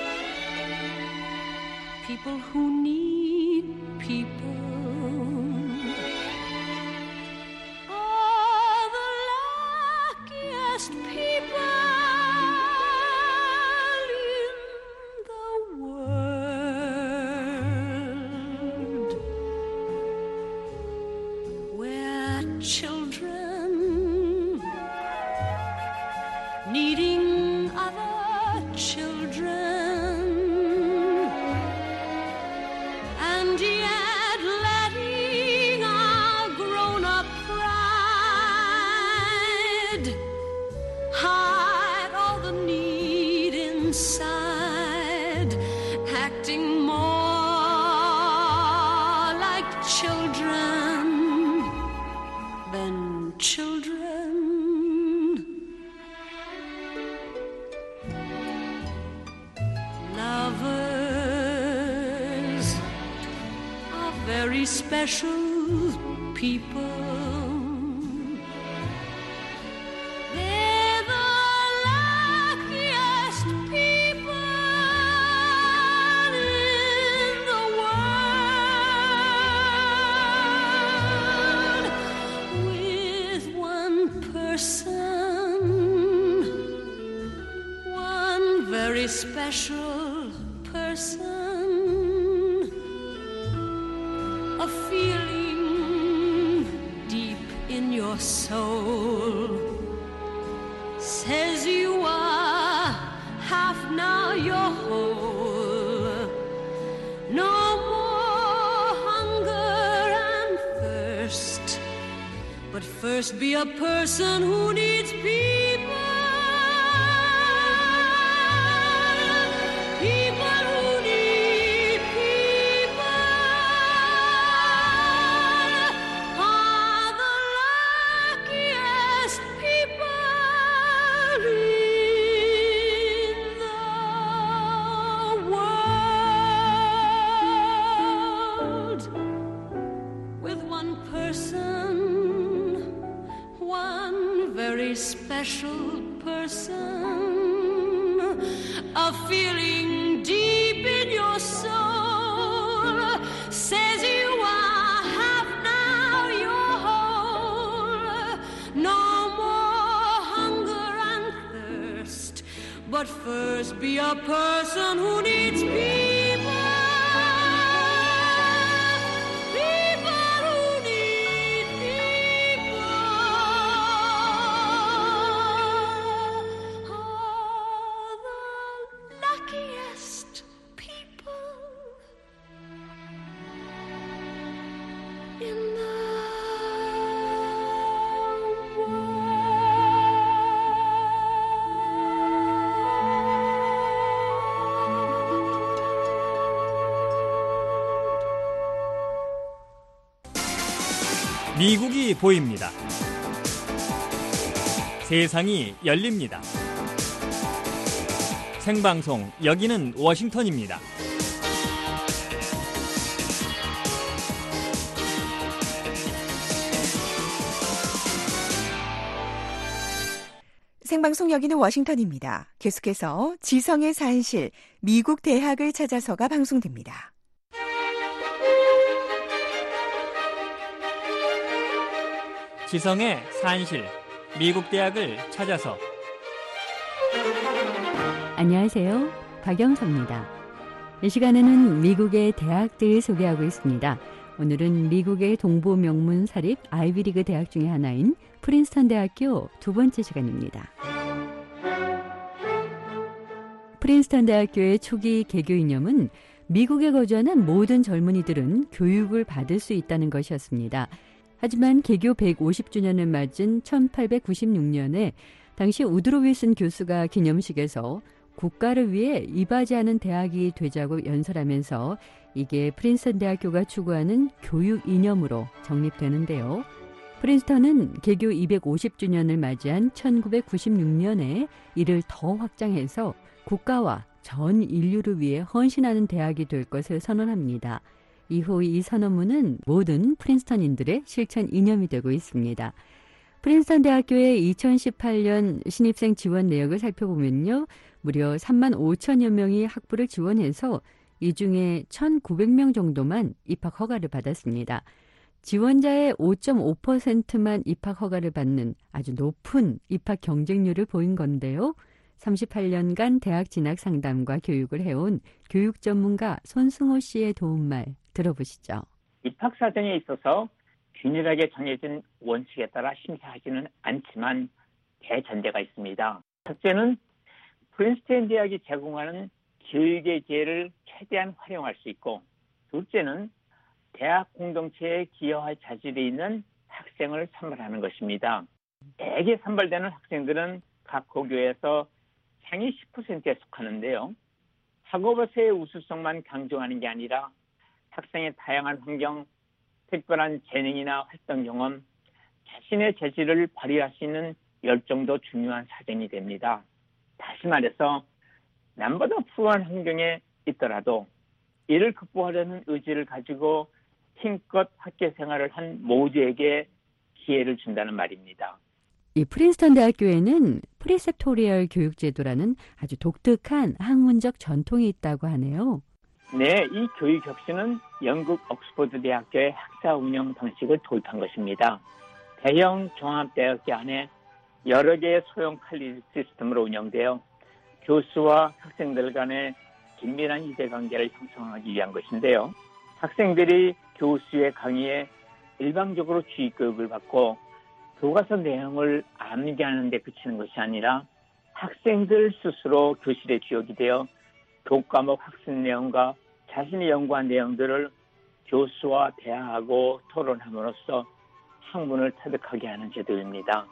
people who need people. People in the world, where children needing other children, and yet letting our grown-up pride hide all the need inside, acting more like children than children. Lovers are very special people. Very special person, a feeling deep in your soul says you are half now you're whole. No more hunger and thirst, but first be a person who needs people. very special person, a feeling deep in your soul says you are half now your whole. No more hunger and thirst, but first be a person who needs people. 미국이 보입니다. 세상이 열립니다. 생방송, 여기는 워싱턴입니다. 생방송 여기는 워싱턴입니다. 계속해서 지성의 산실, 미국 대학을 찾아서가 방송됩니다. 지성의 산실, 미국 대학을 찾아서. 안녕하세요. 박영서입니다. 이 시간에는 미국의 대학들 소개하고 있습니다. 오늘은 미국의 동부 명문 사립 아이비리그 대학 중에 하나인 프린스턴 대학교 두 번째 시간입니다. 프린스턴 대학교의 초기 개교 이념은 미국에 거주하는 모든 젊은이들은 교육을 받을 수 있다는 것이었습니다. 하지만 개교 백오십 주년을 맞은 천팔백구십육 년에 당시 우드로 윌슨 교수가 기념식에서 국가를 위해 이바지하는 대학이 되자고 연설하면서 이게 프린스턴 대학교가 추구하는 교육 이념으로 정립되는데요. 프린스턴은 개교 이백오십 주년을 맞이한 천구백구십육 년에 이를 더 확장해서 국가와 전 인류를 위해 헌신하는 대학이 될 것을 선언합니다. 이후 이 선언문은 모든 프린스턴인들의 실천 이념이 되고 있습니다. 프린스턴 대학교의 이천십팔 년 신입생 지원 내역을 살펴보면요. 무려 삼만 오천여 명이 학부를 지원해서 이 중에 천구백 명 정도만 입학 허가를 받았습니다. 지원자의 오 점 오 퍼센트만 입학 허가를 받는 아주 높은 입학 경쟁률을 보인 건데요. 삼십팔 년간 대학 진학 상담과 교육을 해온 교육 전문가 손승호 씨의 도움말 들어보시죠. 입학 사정에 있어서 균일하게 정해진 원칙에 따라 심사하지는 않지만 대전제가 있습니다. 첫째는 프린스턴 대학이 제공하는 교육의 기회를 최대한 활용할 수 있고, 둘째는 대학 공동체에 기여할 자질이 있는 학생을 선발하는 것입니다. 대개 선발되는 학생들은 각 고교에서 상위 십 퍼센트에 속하는데요. 학업에서의 우수성만 강조하는 게 아니라 학생의 다양한 환경, 특별한 재능이나 활동 경험, 자신의 재질을 발휘할 수 있는 열정도 중요한 사정이 됩니다. 다시 말해서 남보다 푸르한 환경에 있더라도 이를 극복하려는 의지를 가지고 힘껏 학교 생활을 한 모두에게 기회를 준다는 말입니다. 이 프린스턴 대학교에는 프리셉토리얼 교육제도라는 아주 독특한 학문적 전통이 있다고 하네요. 네, 이 교육 혁신은 영국 옥스퍼드 대학교의 학사 운영 방식을 도입한 것입니다. 대형 종합대학교 안에 여러 개의 소형 칼리지 시스템으로 운영되어 교수와 학생들 간의 긴밀한 이해관계를 형성하기 위한 것인데요. 학생들이 교수의 강의에 일방적으로 주의교육을 받고 교과서 내용을 암기하는 데 그치는 것이 아니라 학생들 스스로 교실에 주역이 되어 교과목 학습 내용과 자신이 연구한 내용들을 교수와 대화하고 토론함으로써 학문을 터득하게 하는 제도입니다.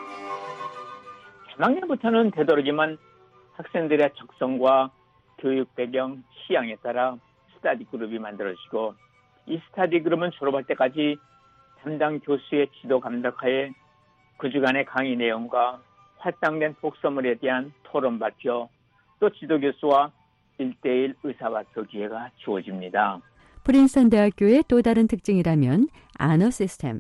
삼 학년부터는 되도록이면 학생들의 적성과 교육 배경, 취향에 따라 스터디 그룹이 만들어지고, 이 스터디 그룹은 졸업할 때까지 담당 교수의 지도 감독하에 그 주간의 강의 내용과 할당된 독서물에 대한 토론 발표, 또 지도 교수와 일 대일 의사 발표 기회가 주어집니다. 프린스턴 대학교의 또 다른 특징이라면 아너 시스템,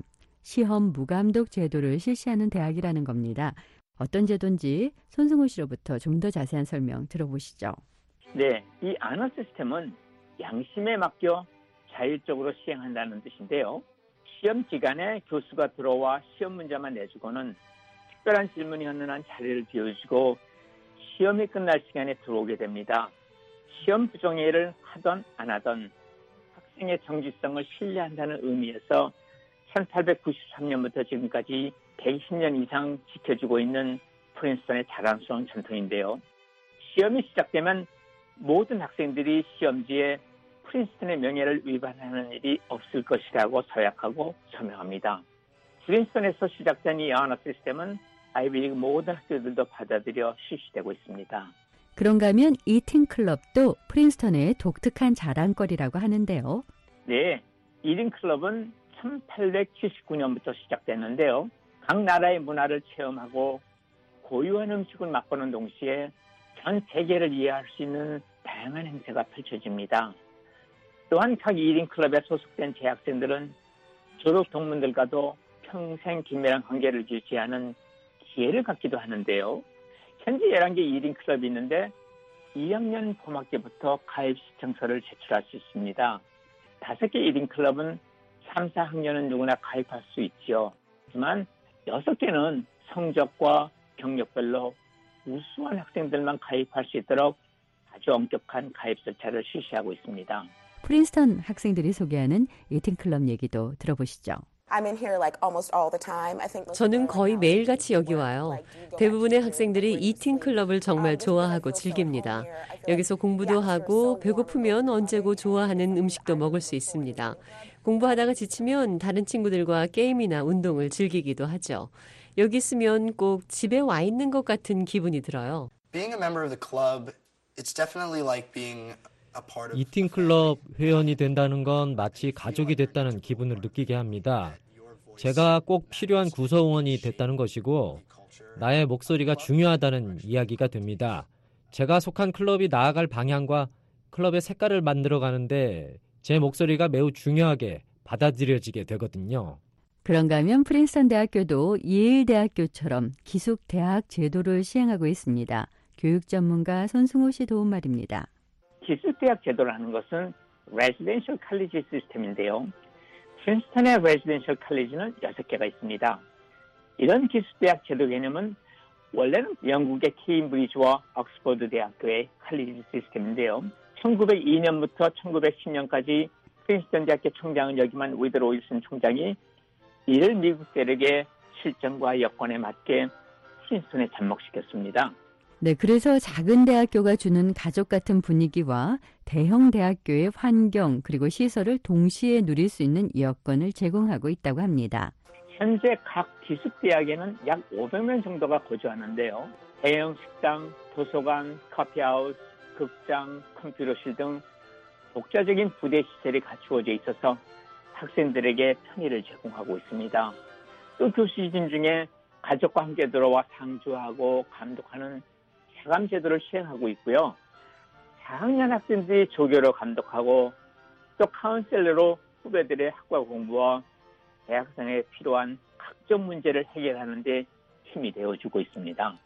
시험 무감독 제도를 실시하는 대학이라는 겁니다. 어떤 제도인지 손승호 씨로부터 좀 더 자세한 설명 들어보시죠. 네, 이 아너 시스템은 양심에 맡겨 자율적으로 시행한다는 뜻인데요. 시험 기간에 교수가 들어와 시험 문제만 내주고는 특별한 질문이 없는 한 자리를 비워주고 시험이 끝날 시간에 들어오게 됩니다. 시험 부정행위를 하던 안 하던 학생의 정직성을 신뢰한다는 의미에서 천팔백구십삼 년부터 지금까지 백이십 년 이상 지켜주고 있는 프린스턴의 자랑스러운 전통인데요. 시험이 시작되면 모든 학생들이 시험지에 프린스턴의 명예를 위반하는 일이 없을 것이라고 서약하고 서명합니다. 프린스턴에서 시작된 이 아너 시스템은 아이비리그 모든 학교들도 받아들여 실시되고 있습니다. 그런가 하면 이팅 클럽도 프린스턴의 독특한 자랑거리라고 하는데요. 네, 이팅 클럽은 천팔백칠십구 년부터 시작됐는데요. 각 나라의 문화를 체험하고 고유한 음식을 맛보는 동시에 전 세계를 이해할 수 있는 다양한 행사가 펼쳐집니다. 또한 각 이팅 클럽에 소속된 재학생들은 졸업 동문들과도 평생 긴밀한 관계를 유지하는 기회를 갖기도 하는데요. 현재 열한 개 이팅 클럽이 있는데 이 학년 봄학기부터 가입 신청서를 제출할 수 있습니다. 다섯 개 이팅 클럽은 삼, 사 학년은 누구나 가입할 수 있죠. 하지만 여섯 개는 성적과 경력별로 우수한 학생들만 가입할 수 있도록 아주 엄격한 가입 절차를 실시하고 있습니다. 프린스턴 학생들이 소개하는 이팅 클럽 얘기도 들어보시죠. 저는 거의 매일같이 여기 와요. 대부분의 학생들이 이팅 클럽을 정말 좋아하고 즐깁니다. 여기서 공부도 하고 배고프면 언제고 좋아하는 음식도 먹을 수 있습니다. 공부하다가 지치면 다른 친구들과 게임이나 운동을 즐기기도 하죠. 여기 있으면 꼭 집에 와 있는 것 같은 기분이 들어요. 이팅 클럽 회원이 된다는 건 마치 가족이 됐다는 기분을 느끼게 합니다. 제가 꼭 필요한 구성원이 됐다는 것이고 나의 목소리가 중요하다는 이야기가 됩니다. 제가 속한 클럽이 나아갈 방향과 클럽의 색깔을 만들어가는데 제 목소리가 매우 중요하게 받아들여지게 되거든요. 그런가 하면 프린스턴 대학교도 예일 대학교처럼 기숙 대학 제도를 시행하고 있습니다. 교육 전문가 손승호 씨 도움 말입니다. 기숙대학 제도라는 것은 레지던셜 칼리지 시스템인데요. 프린스턴의 레지던셜 칼리지는 여섯 개가 있습니다. 이런 기숙대학 제도 개념은 원래는 영국의 케임브리지와 옥스퍼드 대학교의 칼리지 시스템인데요. 천구백이 년부터 천구백십 년까지 프린스턴 대학교 총장은 여기만 위드로 윌슨 총장이 이를 미국 대륙의 실정과 여건에 맞게 프린스턴에 접목시켰습니다. 네, 그래서 작은 대학교가 주는 가족 같은 분위기와 대형 대학교의 환경 그리고 시설을 동시에 누릴 수 있는 여건을 제공하고 있다고 합니다. 현재 각 기숙대학에는 약 오백 명 정도가 거주하는데요. 대형 식당, 도서관, 커피하우스, 극장, 컴퓨터실 등 독자적인 부대 시설이 갖추어져 있어서 학생들에게 편의를 제공하고 있습니다. 또 교수진 중에 가족과 함께 들어와 상주하고 감독하는 사감 제도를 시행하고 있고요. 사 학년 학생들이 조교로 감독하고 또 카운셀러로 후배들의 학과 공부와 대학생에 필요한 각종 문제를 해결하는 데 힘이 되어주고 있습니다.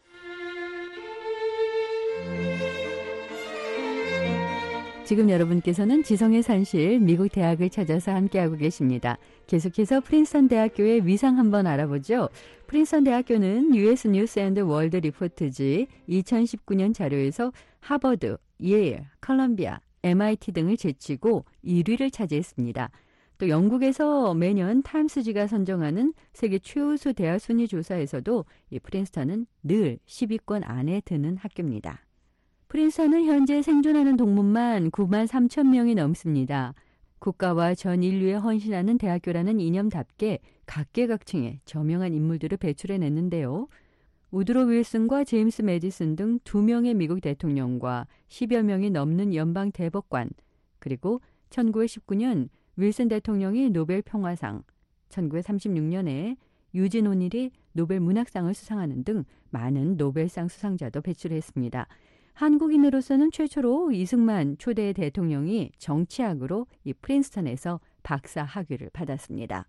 지금 여러분께서는 지성의 산실 미국 대학을 찾아서 함께하고 계십니다. 계속해서 프린스턴 대학교의 위상 한번 알아보죠. 프린스턴 대학교는 유에스 뉴스 앤드 월드 리포트지 이천십구 년 자료에서 하버드, 예일, 컬럼비아, 엠아이티 등을 제치고 일 위를 차지했습니다. 또 영국에서 매년 타임스지가 선정하는 세계 최우수 대학 순위 조사에서도 이 프린스턴은 늘 십 위권 안에 드는 학교입니다. 프린스턴은 현재 생존하는 동문만 구만 삼천 명이 넘습니다. 국가와 전 인류에 헌신하는 대학교라는 이념답게 각계각층의 저명한 인물들을 배출해냈는데요. 우드로 윌슨과 제임스 매디슨 등 두 명의 미국 대통령과 십여 명이 넘는 연방 대법관, 그리고 천구백십구 년 윌슨 대통령이 노벨 평화상, 천구백삼십육 년에 유진 오닐이 노벨 문학상을 수상하는 등 많은 노벨상 수상자도 배출했습니다. 한국인으로서는 최초로 이승만 초대 대통령이 정치학으로 이 프린스턴에서 박사 학위를 받았습니다.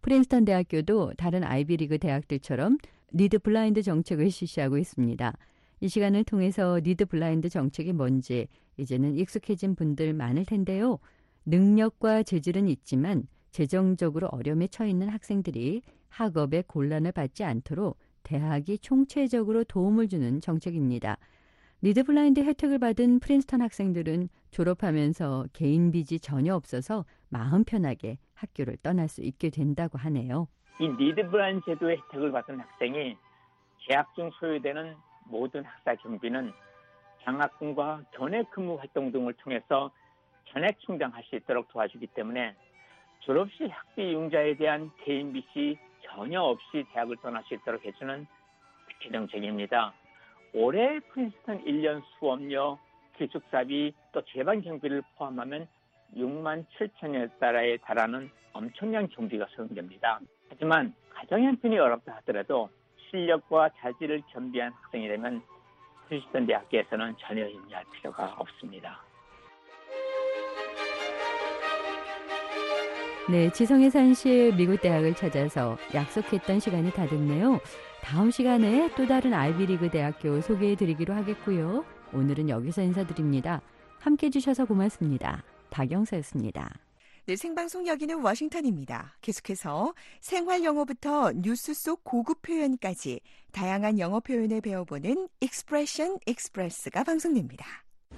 프린스턴 대학교도 다른 아이비리그 대학들처럼 리드 블라인드 정책을 실시하고 있습니다. 이 시간을 통해서 리드 블라인드 정책이 뭔지 이제는 익숙해진 분들 많을 텐데요. 능력과 재질은 있지만 재정적으로 어려움에 처해 있는 학생들이 학업에 곤란을 받지 않도록 대학이 총체적으로 도움을 주는 정책입니다. 리드 블라인드 혜택을 받은 프린스턴 학생들은 졸업하면서 개인 빚이 전혀 없어서 마음 편하게 학교를 떠날 수 있게 된다고 하네요. 이 리드 블라인드 제도의 혜택을 받은 학생이 재학 중 소요되는 모든 학사 경비는 장학금과 견해 근무 활동 등을 통해서 전액 충당할 수 있도록 도와주기 때문에 졸업 시 학비 융자에 대한 개인 빚이 전혀 없이 대학을 떠날 수 있도록 해주는 특혜 정책입니다. 올해 프린스턴 일 년 수업료, 기숙사비, 또 개반 경비를 포함하면 육만 칠천여 달러에 달하는 엄청난 경비가 소용됩니다. 하지만 가정 형편이 어렵다 하더라도 실력과 자질을 겸비한 학생이 되면 프린스턴 대학교에서는 전혀 염려할 필요가 없습니다. 네, 지성의 산실 미국 대학을 찾아서 약속했던 시간이 다 됐네요. 다음 시간에 또 다른 아이비리그 대학교 소개해드리기로 하겠고요. 오늘은 여기서 인사드립니다. 함께해 주셔서 고맙습니다. 박영서였습니다. 네, 생방송 여기는 워싱턴입니다. 계속해서 생활 영어부터 뉴스 속 고급 표현까지 다양한 영어 표현을 배워보는 익스프레션 익스프레스가 방송됩니다.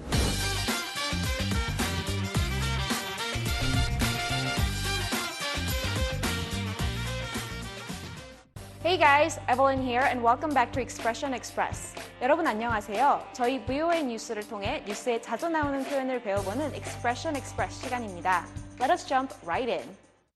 Hey guys, Evelyn here and welcome back to Expression Express. 여러분 안녕하세요. 저희 브이오에이 뉴스를 통해 뉴스에 자주 나오는 표현을 배워보는 Expression Express 시간입니다. Let us jump right in.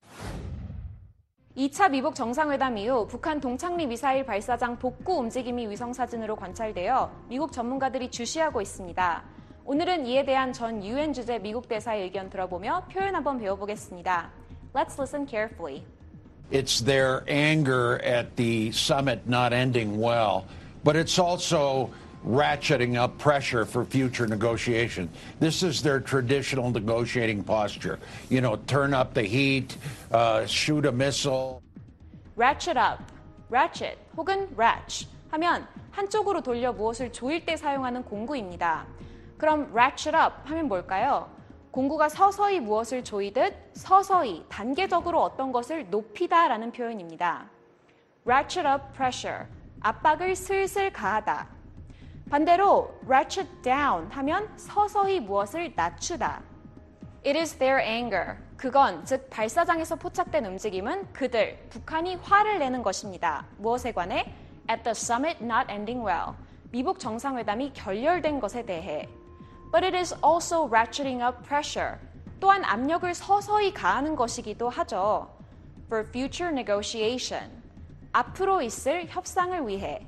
이 차 미북 정상회담 이후 북한 동창리 미사일 발사장 복구 움직임이 위성사진으로 관찰되어 미국 전문가들이 주시하고 있습니다. 오늘은 이에 대한 전 유엔 주재 미국 대사의 의견 들어보며 표현 한번 배워보겠습니다. Let's listen carefully. It's their anger at the summit not ending well, but it's also ratcheting up pressure for future negotiation. This is their traditional negotiating posture. You know, turn up the heat, uh, shoot a missile. Ratchet up, ratchet 혹은 ratch 하면 한쪽으로 돌려 무엇을 조일 때 사용하는 공구입니다. 그럼 ratchet up 하면 뭘까요? 공구가 서서히 무엇을 조이듯 서서히 단계적으로 어떤 것을 높이다라는 표현입니다. Ratchet up pressure, 압박을 슬슬 가하다. 반대로 ratchet down 하면 서서히 무엇을 낮추다. It is their anger. 그건 즉 발사장에서 포착된 움직임은 그들, 북한이 화를 내는 것입니다. 무엇에 관해? At the summit not ending well. 미북 정상회담이 결렬된 것에 대해. But it is also ratcheting up pressure. 또한 압력을 서서히 가하는 것이기도 하죠. For future negotiation. 앞으로 있을 협상을 위해.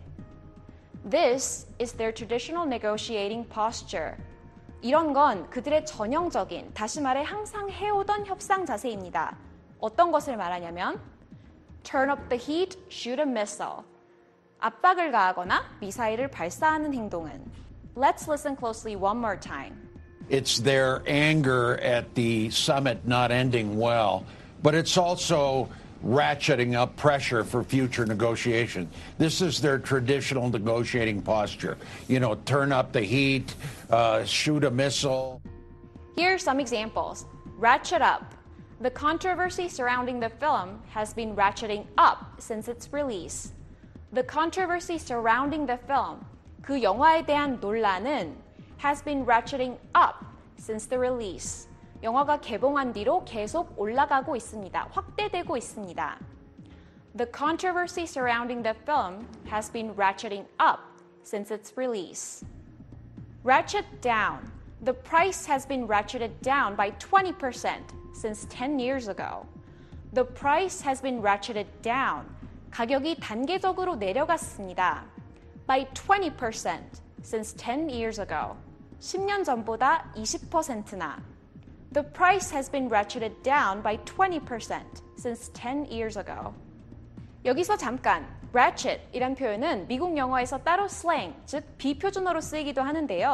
This is their traditional negotiating posture. 이런 건 그들의 전형적인, 다시 말해 항상 해오던 협상 자세입니다. 어떤 것을 말하냐면 turn up the heat, shoot a missile. 압박을 가하거나 미사일을 발사하는 행동은 Let's listen closely one more time. It's their anger at the summit not ending well, but it's also ratcheting up pressure for future negotiation. This is their traditional negotiating posture. You know, turn up the heat, uh, shoot a missile. Here are some examples. Ratchet up. The controversy surrounding the film has been ratcheting up since its release. The controversy surrounding the film, 그 영화에 대한 논란은 has been ratcheting up since the release. 영화가 개봉한 뒤로 계속 올라가고 있습니다. 확대되고 있습니다. The controversy surrounding the film has been ratcheting up since its release. Ratchet down. The price has been ratcheted down by twenty percent since ten years ago. The price has been ratcheted down. 가격이 단계적으로 내려갔습니다. By twenty percent since ten years ago. 십 년 전보다 이십 퍼센트나. The price has been ratcheted down by twenty percent since ten years ago. 여기서 잠깐, ratchet 이란 표현은 미국 영어에서 따로 slang, 즉 비표준어로 쓰이기도 하는데요.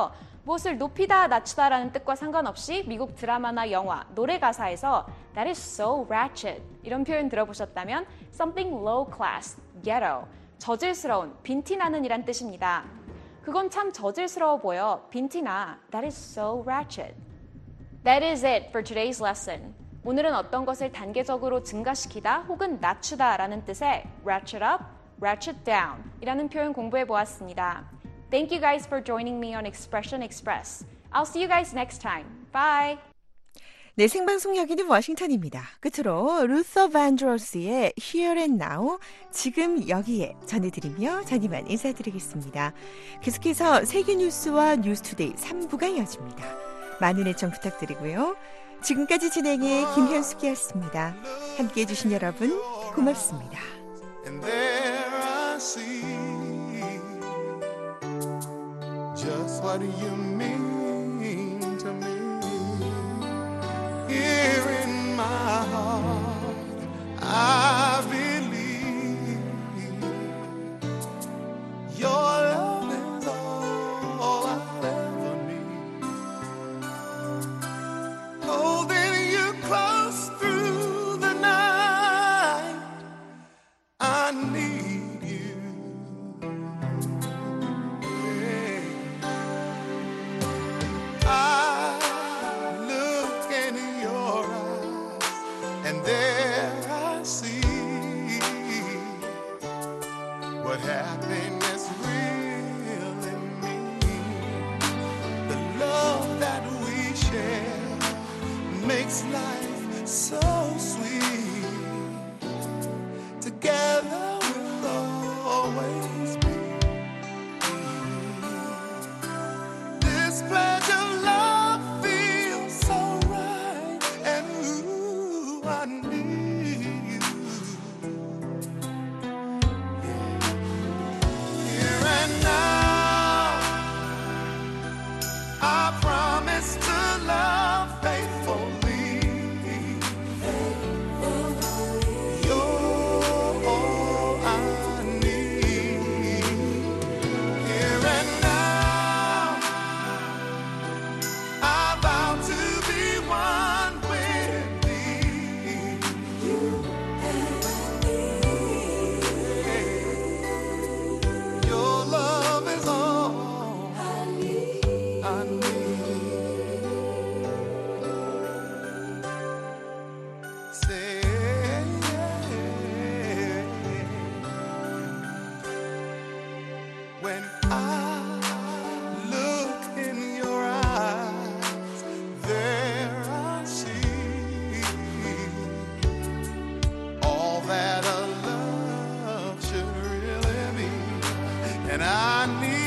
무엇을 높이다, 낮추다라는 뜻과 상관없이 미국 드라마나 영화, 노래 가사에서 That is so ratchet 이런 표현 들어보셨다면 something low class, ghetto, 저질스러운, 빈티나는 이란 뜻입니다. 그건 참 저질스러워 보여, 빈티나, That is so ratchet. That is it for today's lesson. 오늘은 어떤 것을 단계적으로 증가시키다 혹은 낮추다 라는 뜻의 ratchet up, ratchet down 이라는 표현 공부해 보았습니다. Thank you guys for joining me on Expression Express. I'll see you guys next time. Bye! 네, 생방송 여기는 워싱턴입니다. 끝으로 루터 반드로스의 Here and Now, 지금 여기에 전해드리며 전 이만 인사드리겠습니다. 계속해서 세계 뉴스와 뉴스투데이 삼 부가 이어집니다. 많은 애청 부탁드리고요. 지금까지 진행의 김현숙이었습니다. 함께해 주신 여러분 고맙습니다. And there I see just what you mean to me. Here in my heart I believe your love is all I'll ever need. Holding you close through the night, I need you. Yeah. I look in your eyes, and there I see what happiness really means. The love that we share makes life so sweet. Together we'll always be. This pledge of love feels so right, and ooh, I need you. Here and now, I promise to love faithfully. You're all I need. Here and now, I vow to be one with thee. You and me. Your love is all I need. I need. Say, when I look in your eyes, there I see all that a love should really be, and I need